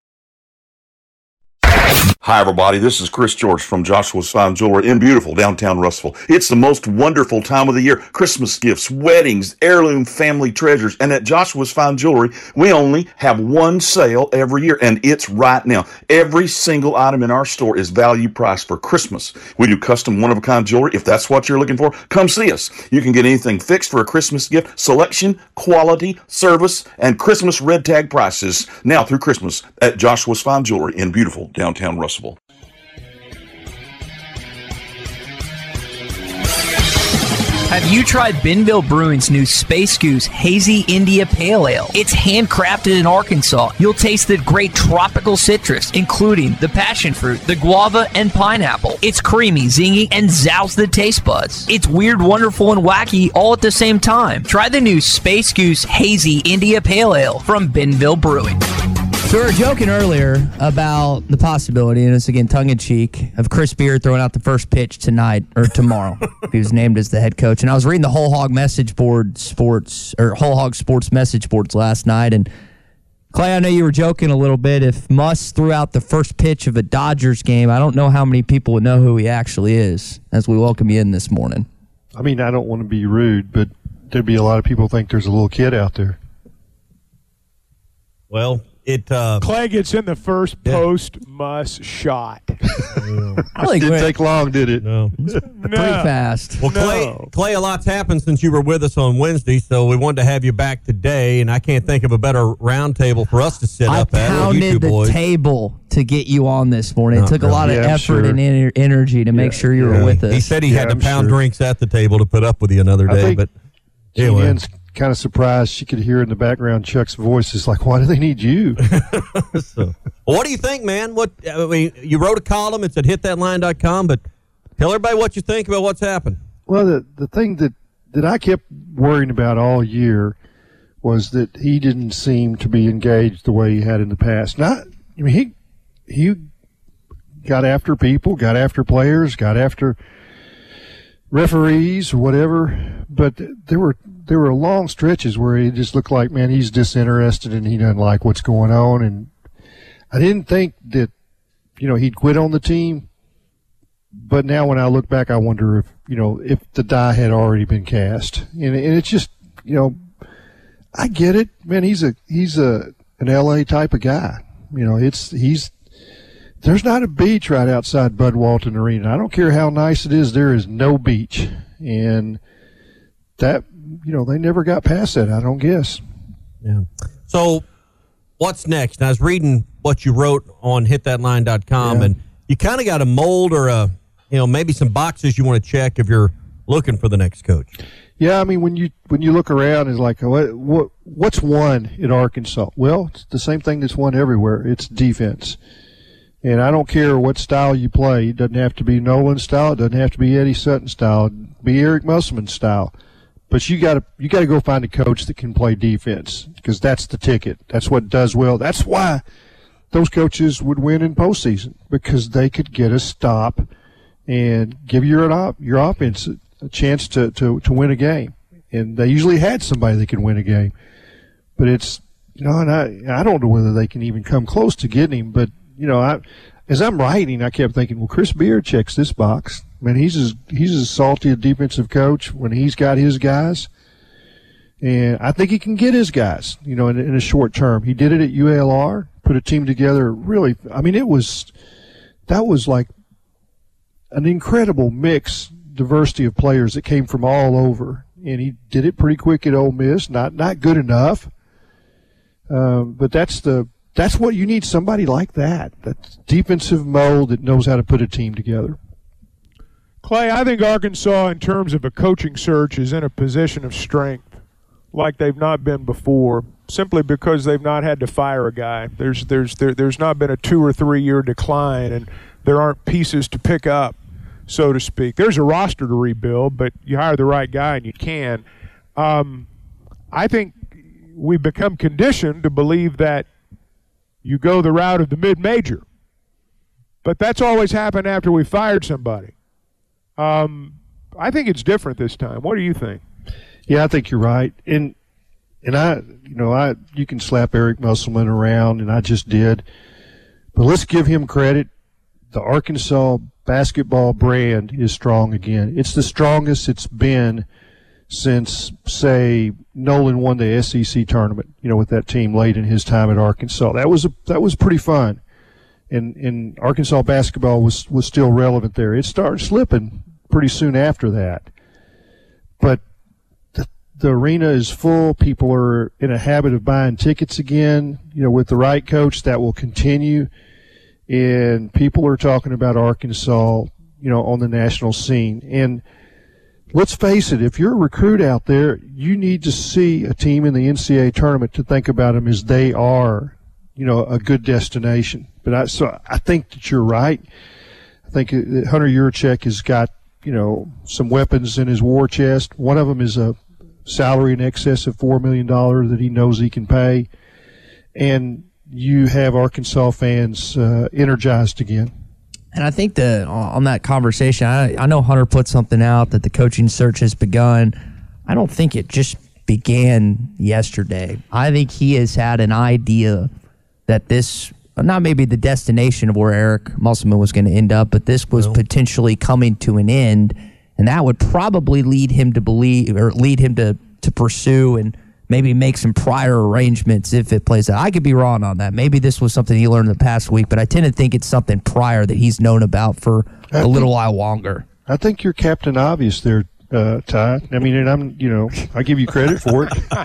Speaker 22: Hi, everybody. This is Chris George from Joshua's Fine Jewelry in beautiful downtown Russellville. It's the most wonderful time of the year. Christmas gifts, weddings, heirloom family treasures. And at Joshua's Fine Jewelry, we only have one sale every year, and it's right now. Every single item in our store is value priced for Christmas. We do custom one-of-a-kind jewelry. If that's what you're looking for, come see us. You can get anything fixed for a Christmas gift. Selection, quality, service, and Christmas red tag prices now through Christmas at Joshua's Fine Jewelry in beautiful downtown Russellville.
Speaker 3: Have you tried Benville Brewing's new Space Goose Hazy India Pale Ale? It's handcrafted in Arkansas. You'll taste the great tropical citrus, including the passion fruit, the guava, and pineapple. It's creamy, zingy, and zounds the taste buds. It's weird, wonderful, and wacky all at the same time. Try the new Space Goose Hazy India Pale Ale from Benville Brewing.
Speaker 9: So we were joking earlier about the possibility, and it's again tongue-in-cheek, of Chris Beard throwing out the first pitch tonight or tomorrow if he was named as the head coach. And I was reading the Whole Hog message board sports, or Whole Hog Sports message boards last night, and Clay, I know you were joking a little bit. If Muss threw out the first pitch of a Dodgers game, I don't know how many people would know who he actually is as we welcome you in this morning.
Speaker 11: I mean, I don't want to be rude, but there'd be a lot of people who think there's a little kid out there.
Speaker 8: Well, it uh,
Speaker 2: Clay gets in the first
Speaker 8: yeah.
Speaker 2: post Muss shot.
Speaker 11: I think it didn't take long, did it?
Speaker 8: No.
Speaker 2: no.
Speaker 9: Pretty fast.
Speaker 8: Well, Clay,
Speaker 2: No.
Speaker 8: Clay, a lot's happened since you were with us on Wednesday, so we wanted to have you back today, and I can't think of a better round table for us to sit
Speaker 9: I
Speaker 8: up at.
Speaker 9: pounded
Speaker 8: you two
Speaker 9: the
Speaker 8: boys.
Speaker 9: table to get you on this morning. It
Speaker 8: Not
Speaker 9: took
Speaker 8: really.
Speaker 9: a lot of
Speaker 11: Yeah, I'm
Speaker 9: effort
Speaker 11: sure.
Speaker 9: and ener- energy to make
Speaker 11: Yeah,
Speaker 9: sure you
Speaker 11: yeah.
Speaker 9: were with us.
Speaker 8: He said he
Speaker 11: Yeah,
Speaker 8: had to
Speaker 11: I'm
Speaker 8: pound
Speaker 11: sure.
Speaker 8: drinks at the table to put up with you another
Speaker 11: I
Speaker 8: day,
Speaker 11: think
Speaker 8: but anyway.
Speaker 11: Jean's kind of surprised she could hear in the background Chuck's voice. It's like, why do they need you?
Speaker 8: So, well, what do you think, man? What I mean, you wrote a column. It's at hit that line dot com, but tell everybody what you think about what's happened.
Speaker 11: Well, the the thing that, that I kept worrying about all year was that he didn't seem to be engaged the way he had in the past. Not, I mean, he he got after people, got after players, got after referees or whatever, but there were there were long stretches where it just looked like, man, he's disinterested and he doesn't like what's going on. And I didn't think that, you know, he'd quit on the team. But now when I look back, I wonder if, you know, if the die had already been cast. And, and it's just, you know, I get it, man. He's a he's a an L A type of guy. You know, it's he's there's not a beach right outside Bud Walton Arena. I don't care how nice it is. There is no beach, and that, you know, they never got past that, I don't guess.
Speaker 8: Yeah. So what's next? And I was reading what you wrote on hit that line dot com,
Speaker 11: Yeah.
Speaker 8: and you kind of got a mold or a, you know, maybe some boxes you want to check if you're looking for the next coach.
Speaker 11: Yeah, I mean, when you when you look around, it's like, what, what what's won in Arkansas? Well, it's the same thing that's won everywhere. It's defense. And I don't care what style you play. It doesn't have to be Nolan style. It doesn't have to be Eddie Sutton style. It can be Eric Musselman style. But you got to you got to go find a coach that can play defense, because that's the ticket. That's what does well. That's why those coaches would win in postseason, because they could get a stop and give your op, your offense a chance to, to, to win a game. And they usually had somebody that could win a game. But it's, you know, and I I don't know whether they can even come close to getting him. But, you know, I as I'm writing, I kept thinking, well, Chris Beard checks this box. I mean, he's as, he's as salty a defensive coach when he's got his guys. And I think he can get his guys, you know, in, in a short term. He did it at U A L R, put a team together really. I mean, it was, that was like an incredible mix, diversity of players that came from all over. And he did it pretty quick at Ole Miss, not not good enough. Um, but that's the that's what you need, somebody like that. That's defensive mold that knows how to put a team together.
Speaker 2: Clay, I think Arkansas, in terms of a coaching search, is in a position of strength like they've not been before, simply because they've not had to fire a guy. There's there's there, there's not been a two or three year decline, and there aren't pieces to pick up, so to speak. There's a roster to rebuild, but you hire the right guy and you can. Um, I think we've become conditioned to believe that you go the route of the mid-major, but that's always happened after we fired somebody. Um, I think it's different this time. What do you think?
Speaker 11: Yeah, I think you're right. And and I, you know, I you can slap Eric Musselman around, and I just did. But let's give him credit. The Arkansas basketball brand is strong again. It's the strongest it's been since, say, Nolan won the S E C tournament, you know, with that team late in his time at Arkansas. That was a, that was pretty fun. And and Arkansas basketball was, was still relevant there. It started slipping pretty soon after that. But the, the arena is full. People are in a habit of buying tickets again. You know, with the right coach, that will continue. And people are talking about Arkansas, you know, on the national scene. And
Speaker 4: let's face it, if you're a recruit out there, you need to see a team in the N C double A tournament to think about them as they are, you know, a good destination. But I, so I think that you're right. I think that Hunter Yurachek has got, you know, some weapons in his war chest. One of them is a salary in excess of four million dollars that he knows he can pay. And you have Arkansas fans uh, energized again.
Speaker 9: And I think that on that conversation, I, I know Hunter put something out that the coaching search has begun. I don't think it just began yesterday. I think he has had an idea that this, not maybe the destination of where Eric Musselman was going to end up, but this was no. potentially coming to an end, and that would probably lead him to believe or lead him to to pursue and maybe make some prior arrangements if it plays out. I could be wrong on that. Maybe this was something he learned in the past week, but I tend to think it's something prior that he's known about for I a think, little while longer.
Speaker 4: I think you're Captain Obvious there, uh, Ty. I mean, and I'm, you know, I give you credit for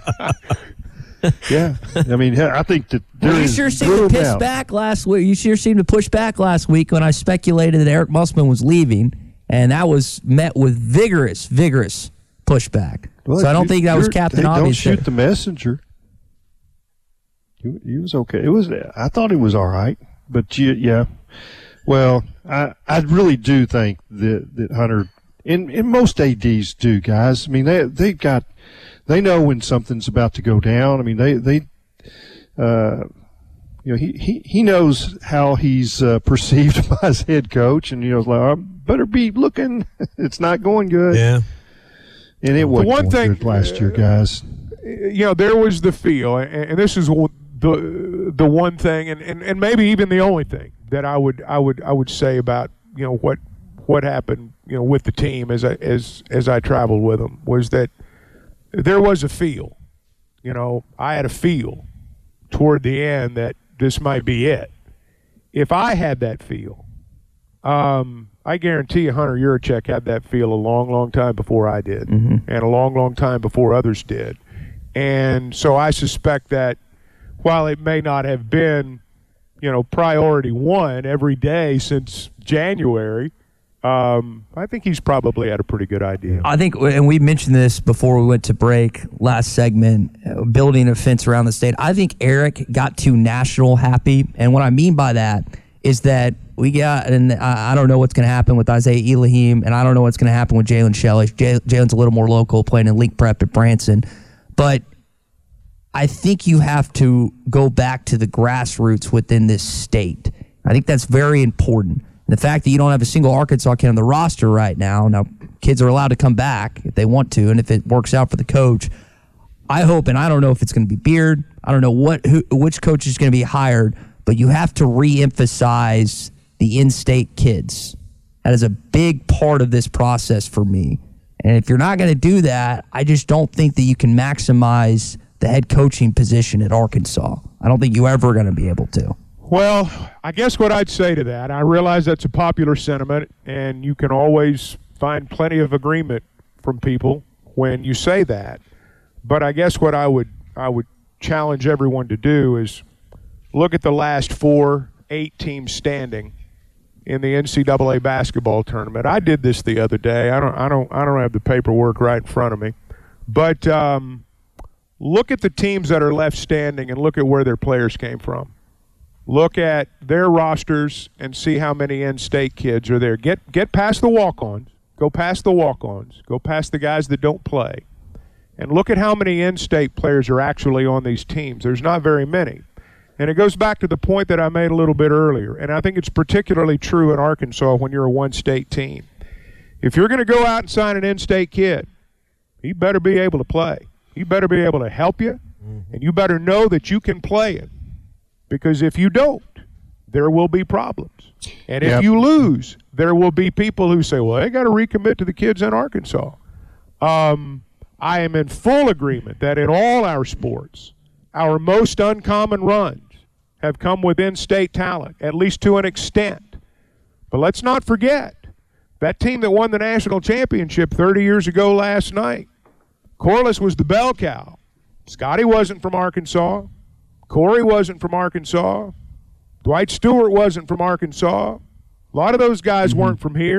Speaker 4: it. Yeah. I mean, I think that there
Speaker 9: well, you
Speaker 4: is
Speaker 9: sure seemed to push back last week. You sure seemed to push back last week when I speculated that Eric Musselman was leaving, and that was met with vigorous, vigorous pushback. Well, so I don't you, think that was Captain
Speaker 4: hey,
Speaker 9: Obvious.
Speaker 4: Don't shoot there. The messenger. He, he was okay. It was. I thought he was all right, but you, yeah. Well, I I really do think that that Hunter and, and most A Ds do, guys. I mean, they they got they know when something's about to go down. I mean, they they. Uh, you know, he, he, he knows how he's uh, perceived by his head coach, and you know, like, I better be looking. It's not going good.
Speaker 8: Yeah.
Speaker 4: And it was
Speaker 2: one thing
Speaker 4: last year, guys.
Speaker 2: You know, there was the feel, and, and this is the the one thing, and, and, and maybe even the only thing that I would I would I would say about you know what what happened you know with the team as I as as I traveled with them was that there was a feel. You know, I had a feel toward the end that this might be it. If I had that feel, um. I guarantee you Hunter Yurachek had that feel a long, long time before I did, mm-hmm. and a long, long time before others did. And so I suspect that while it may not have been, you know, priority one every day since January, um, I think he's probably had a pretty good idea.
Speaker 9: I think, and we mentioned this before we went to break last segment, uh, building a fence around the state. I think Eric got too national happy, and what I mean by that is that we got, and I, I don't know what's going to happen with Isaiah Elohim, and I don't know what's going to happen with Jalen Shelley. Jalen's a little more local, playing in Link Prep at Branson. But I think you have to go back to the grassroots within this state. I think that's very important. And the fact that you don't have a single Arkansas kid on the roster right now, now kids are allowed to come back if they want to, and if it works out for the coach, I hope, and I don't know if it's going to be Beard, I don't know what who, which coach is going to be hired, but you have to re-emphasize the in-state kids. That is a big part of this process for me. And if you're not going to do that, I just don't think that you can maximize the head coaching position at Arkansas. I don't think you're ever going to be able to.
Speaker 2: Well, I guess what I'd say to that, I realize that's a popular sentiment, and you can always find plenty of agreement from people when you say that. But I guess what I would I would challenge everyone to do is look at the last four, eight teams standing in the N C double A basketball tournament. I did this the other day. I don't I don't I don't have the paperwork right in front of me. But um, look at the teams that are left standing and look at where their players came from. Look at their rosters and see how many in-state kids are there. Get get past the walk-ons. Go past the walk-ons. Go past the guys that don't play. And look at how many in-state players are actually on these teams. There's not very many. And it goes back to the point that I made a little bit earlier, and I think it's particularly true in Arkansas when you're a one-state team. If you're going to go out and sign an in-state kid, he better be able to play. He better be able to help you, and you better know that you can play him. Because if you don't, there will be problems. And if yep. you lose, there will be people who say, well, they got to recommit to the kids in Arkansas. Um, I am in full agreement that in all our sports, our most uncommon runs have come with in-state talent, at least to an extent. But let's not forget, that team that won the national championship thirty years ago last night, Corliss was the bell cow. Scotty wasn't from Arkansas. Corey wasn't from Arkansas. Dwight Stewart wasn't from Arkansas. A lot of those guys mm-hmm. weren't from here.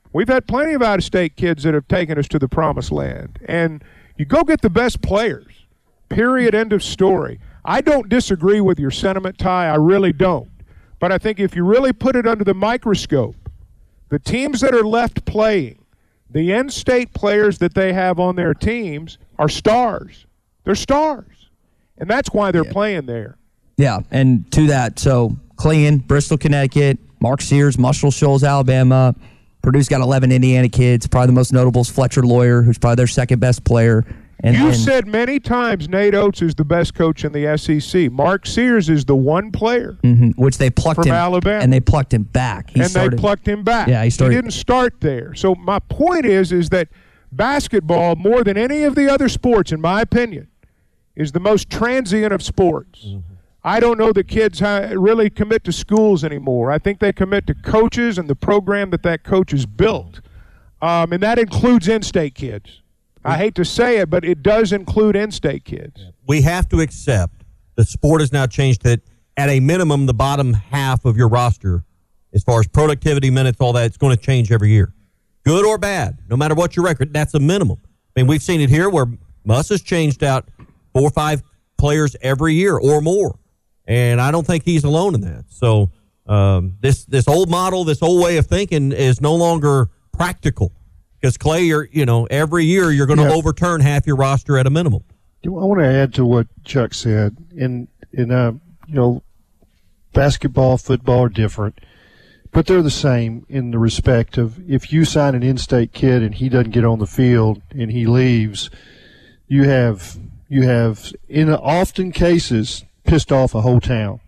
Speaker 2: We've had plenty of out-of-state kids that have taken us to the promised land. And you go get the best players, period, end of story. I don't disagree with your sentiment, Ty. I really don't. But I think if you really put it under the microscope, the teams that are left playing, the in-state players that they have on their teams are stars. They're stars. And that's why they're yeah. playing there.
Speaker 9: Yeah, and to that, so Clean, Bristol, Connecticut, Mark Sears, Muscle Shoals, Alabama. Purdue's got eleven Indiana kids. Probably the most notable is Fletcher Lawyer, who's probably their second best player. And
Speaker 2: you
Speaker 9: then,
Speaker 2: said many times Nate Oates is the best coach in the S E C. Mark Sears is the one player,
Speaker 9: mm-hmm, which they plucked
Speaker 2: from
Speaker 9: him,
Speaker 2: Alabama,
Speaker 9: and they plucked him back. He
Speaker 2: and
Speaker 9: started,
Speaker 2: they plucked him back.
Speaker 9: Yeah, he started.
Speaker 2: He didn't start there. So my point is, is that basketball, more than any of the other sports, in my opinion, is the most transient of sports. Mm-hmm. I don't know that kids really commit to schools anymore. I think they commit to coaches and the program that that coach has built, um, and that includes in-state kids. I hate to say it, but it does include in-state kids.
Speaker 8: We have to accept the sport has now changed that at a minimum, the bottom half of your roster, as far as productivity, minutes, all that, it's going to change every year. Good or bad, no matter what your record, that's a minimum. I mean, we've seen it here where Muss has changed out four or five players every year or more, and I don't think he's alone in that. So um, this this old model, this old way of thinking is no longer practical. Because, Clay, you're, you know, every year you're going to yeah. overturn half your roster at a minimum.
Speaker 4: I want to add to what Chuck said. In, in uh, you know, basketball, football are different, but they're the same in the respect of if you sign an in-state kid and he doesn't get on the field and he leaves, you have, you have in often cases, pissed off a whole town.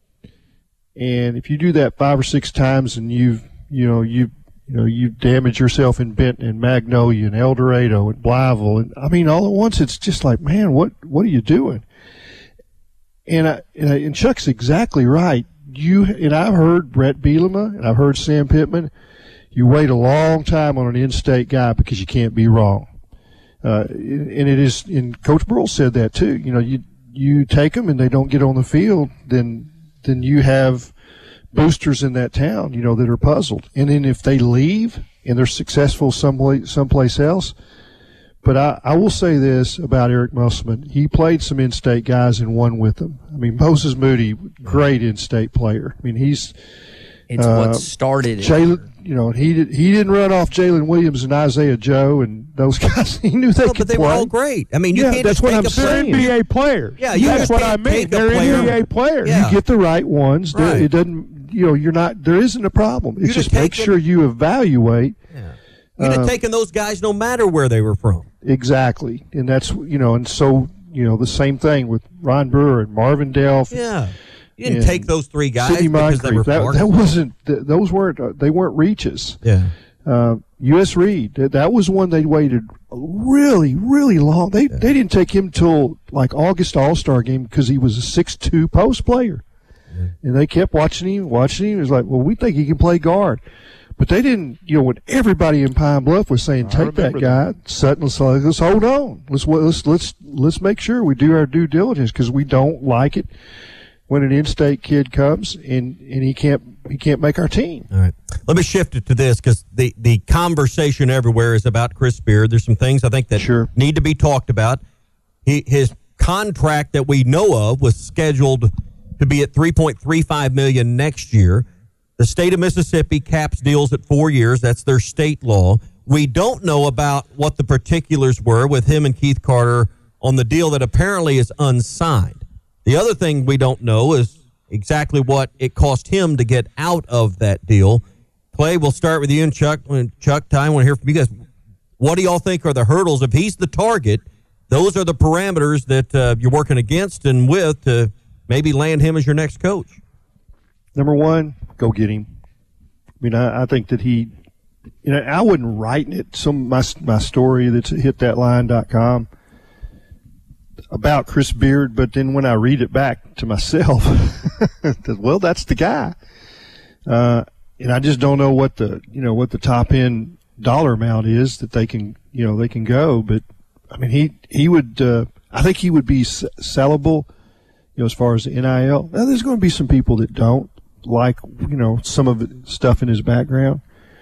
Speaker 4: And if you do that five or six times and you've, you know, you You know, you damage yourself in Benton and Magnolia and El Dorado and Blytheville. And I mean, all at once, it's just like, man, what, what are you doing? And I, and, I, and Chuck's exactly right. You, and I've heard Brett Bielema and I've heard Sam Pittman. You wait a long time on an in-state guy because you can't be wrong. Uh, and it is, and Coach Burrell said that too. You know, you, you take them and they don't get on the field, then, then you have boosters in that town, you know, that are puzzled. And then if they leave and they're successful someplace, someplace else. But I, I will say this about Eric Musselman. He played some in-state guys and won with them. I mean, Moses Moody, great in-state player. I mean, he's
Speaker 9: it's uh, what started
Speaker 4: Jalen, you know, he did, he didn't run off Jalen Williams and Isaiah Joe and those guys. He knew they
Speaker 8: no,
Speaker 4: could
Speaker 8: but they
Speaker 4: play.
Speaker 8: were all great. I mean, you
Speaker 4: yeah,
Speaker 8: can't
Speaker 4: that's
Speaker 8: just
Speaker 4: what
Speaker 8: take
Speaker 4: I'm
Speaker 8: a
Speaker 4: saying.
Speaker 2: They're N B A players.
Speaker 8: Yeah, you
Speaker 2: that's what I mean. They're N B A players.
Speaker 8: Yeah.
Speaker 4: You get the right ones.
Speaker 8: Right.
Speaker 4: It doesn't. You know, you're not. There isn't a problem. It's
Speaker 8: You'd
Speaker 4: just
Speaker 8: have
Speaker 4: make
Speaker 8: taken-
Speaker 4: sure you evaluate.
Speaker 8: Yeah. You'd have
Speaker 4: uh,
Speaker 8: taken those guys no matter where they were from.
Speaker 4: Exactly, and that's you know, and so you know the same thing with Ron Brewer and Marvin Delph.
Speaker 8: Yeah. You didn't take those three guys
Speaker 4: Sidney
Speaker 8: because they were
Speaker 4: Moncrief. That, that wasn't. Th- those weren't. Uh, they weren't reaches.
Speaker 8: Yeah.
Speaker 4: Uh, U S Reed. That, that was one they waited really, really long. They yeah. they didn't take him till like August All Star game because he was a six two post player, yeah. and they kept watching him, watching him. It was like, well, we think he can play guard, but they didn't. You know, when everybody in Pine Bluff was saying, take that guy, that. Sutton was like, let's hold on. Let's let's let's let's make sure we do our due diligence because we don't like it when an in-state kid comes and, and he can't he can't make our team.
Speaker 8: All right. Let me shift it to this because the, the conversation everywhere is about Chris Beard. There's some things I think that
Speaker 4: sure.
Speaker 8: need to be talked about. He, his contract that we know of was scheduled to be at three point three five million dollars next year. The state of Mississippi caps deals at four years. That's their state law. We don't know about what the particulars were with him and Keith Carter on the deal that apparently is unsigned. The other thing we don't know is exactly what it cost him to get out of that deal. Clay, we'll start with you and Chuck. Chuck, Ty, I want to hear from you guys. What do y'all think are the hurdles? If he's the target, those are the parameters that uh, you're working against and with to maybe land him as your next coach.
Speaker 4: Number one, go get him. I mean, I, I think that he, you know, I wasn't writing it. Some my my story that's at hit that line dot com about Chris Beard, but then when I read it back to myself, well, that's the guy. Uh, and I just don't know what the, you know, what the top end dollar amount is that they can, you know, they can go. But I mean, he, he would, uh, I think he would be sellable, you know, as far as the N I L. Now, there's going to be some people that don't like, you know, some of the stuff in his background.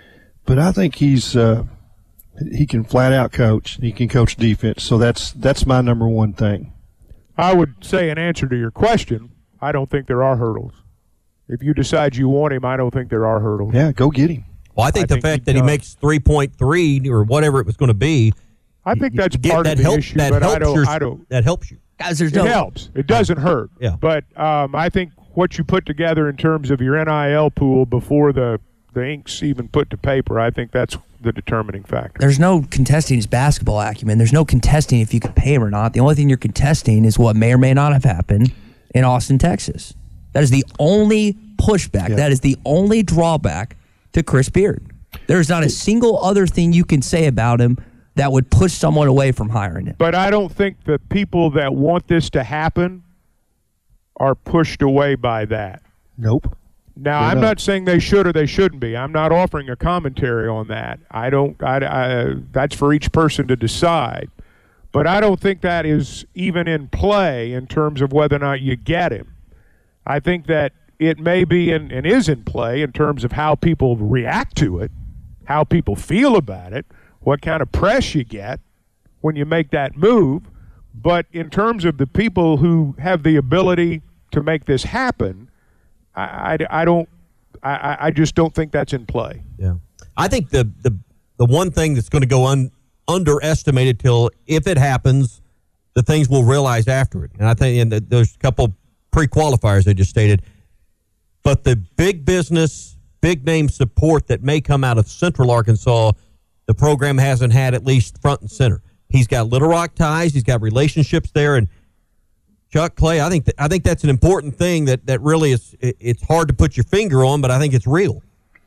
Speaker 4: but I think he's uh, he can flat out coach. He can coach defense. So that's that's my number one thing.
Speaker 2: I would say in answer to your question, I don't think there are hurdles. If you decide you want him, I don't think there are hurdles.
Speaker 4: Yeah, go get him.
Speaker 8: Well, I think
Speaker 2: I
Speaker 8: the
Speaker 2: think
Speaker 8: fact
Speaker 2: he
Speaker 8: that he
Speaker 2: does.
Speaker 8: makes three point three or whatever it was going to be,
Speaker 2: I think that's
Speaker 8: get-
Speaker 2: part
Speaker 8: that
Speaker 2: of the
Speaker 8: help-
Speaker 2: issue,
Speaker 8: that
Speaker 2: but I
Speaker 8: helps
Speaker 2: don't,
Speaker 8: your-
Speaker 2: I don't.
Speaker 8: that helps you.
Speaker 9: Guys, there's
Speaker 2: It
Speaker 9: no
Speaker 2: helps. It doesn't hurt.
Speaker 8: Yeah.
Speaker 2: But um, I think what you put together in terms of your N I L pool before the, the ink's even put to paper, I think that's the determining factor.
Speaker 9: There's no contesting his basketball acumen. There's no contesting if you could pay him or not. The only thing you're contesting is what may or may not have happened in Austin, Texas. That is the only pushback.
Speaker 4: Yeah.
Speaker 9: That is the only drawback to Chris Beard. There's not a single other thing you can say about him that would push someone away from hiring him.
Speaker 2: But I don't think the people that want this to happen are pushed away by that.
Speaker 4: Nope.
Speaker 2: Now,
Speaker 4: They're
Speaker 2: I'm
Speaker 4: not.
Speaker 2: not saying they should or they shouldn't be. I'm not offering a commentary on that. I don't. I, I, that's for each person to decide. But I don't think that is even in play in terms of whether or not you get him. I think that it may be in, and is in play in terms of how people react to it, how people feel about it, what kind of press you get when you make that move. But in terms of the people who have the ability to make this happen, I, I, I don't. I, I just don't think that's in play.
Speaker 8: Yeah, I think the the the one thing that's going to go un, underestimated till if it happens, the things we'll realize after it. And I think and there's a couple pre-qualifiers I just stated, but the big business, big name support that may come out of Central Arkansas, the program hasn't had at least front and center. He's got Little Rock ties. He's got relationships there, and Chuck Clay. I think that, I think that's an important thing that, that really is. It, it's hard to put your finger on, but I think it's real.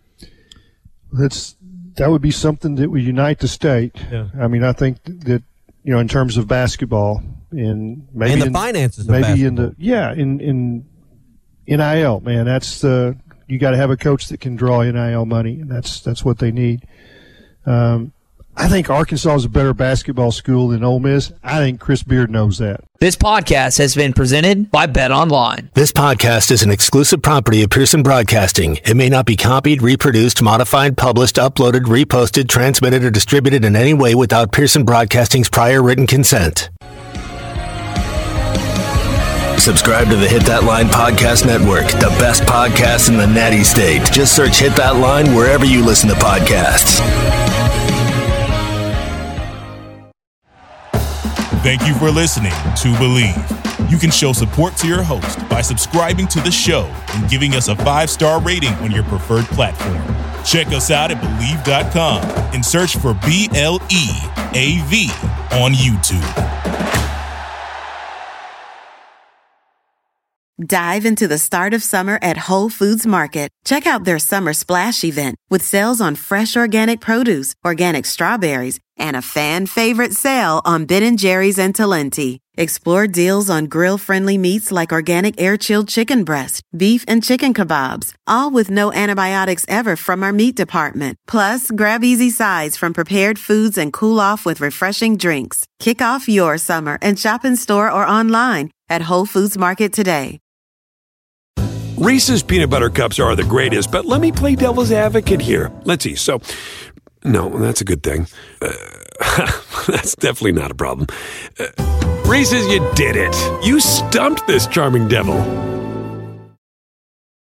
Speaker 4: That's that would be something that would unite the state.
Speaker 8: Yeah.
Speaker 4: I mean, I think that you know, in terms of basketball, and maybe
Speaker 8: And the
Speaker 4: in,
Speaker 8: finances of
Speaker 4: maybe in
Speaker 8: basketball.
Speaker 4: the yeah, in in N I L, man, that's the you got to have a coach that can draw N I L money, and that's that's what they need. Um, I think Arkansas is a better basketball school than Ole Miss. I think Chris Beard knows that.
Speaker 3: This podcast has been presented by Bet Online.
Speaker 1: This podcast is an exclusive property of Pearson Broadcasting. It may not be copied, reproduced, modified, published, uploaded, reposted, transmitted, or distributed in any way without Pearson Broadcasting's prior written consent. Subscribe to the Hit That Line Podcast Network, the best podcast in the Natty State. Just search Hit That Line wherever you listen to podcasts.
Speaker 6: Thank you for listening to Believe. You can show support to your host by subscribing to the show and giving us a five-star rating on your preferred platform. Check us out at Believe dot com and search for B L E A V on YouTube.
Speaker 7: Dive into the start of summer at Whole Foods Market. Check out their Summer Splash event with sales on fresh organic produce, organic strawberries, and a fan favorite sale on Ben and Jerry's and Talenti. Explore deals on grill-friendly meats like organic air-chilled chicken breast, beef and chicken kebabs, all with no antibiotics ever from our meat department. Plus, grab easy sides from prepared foods and cool off with refreshing drinks. Kick off your summer and shop in store or online at Whole Foods Market today.
Speaker 23: Reese's Peanut Butter Cups are the greatest, but let me play devil's advocate here. Let's see. So, no, that's a good thing. Uh, that's definitely not a problem. Uh, Reese's, you did it. You stumped this charming devil.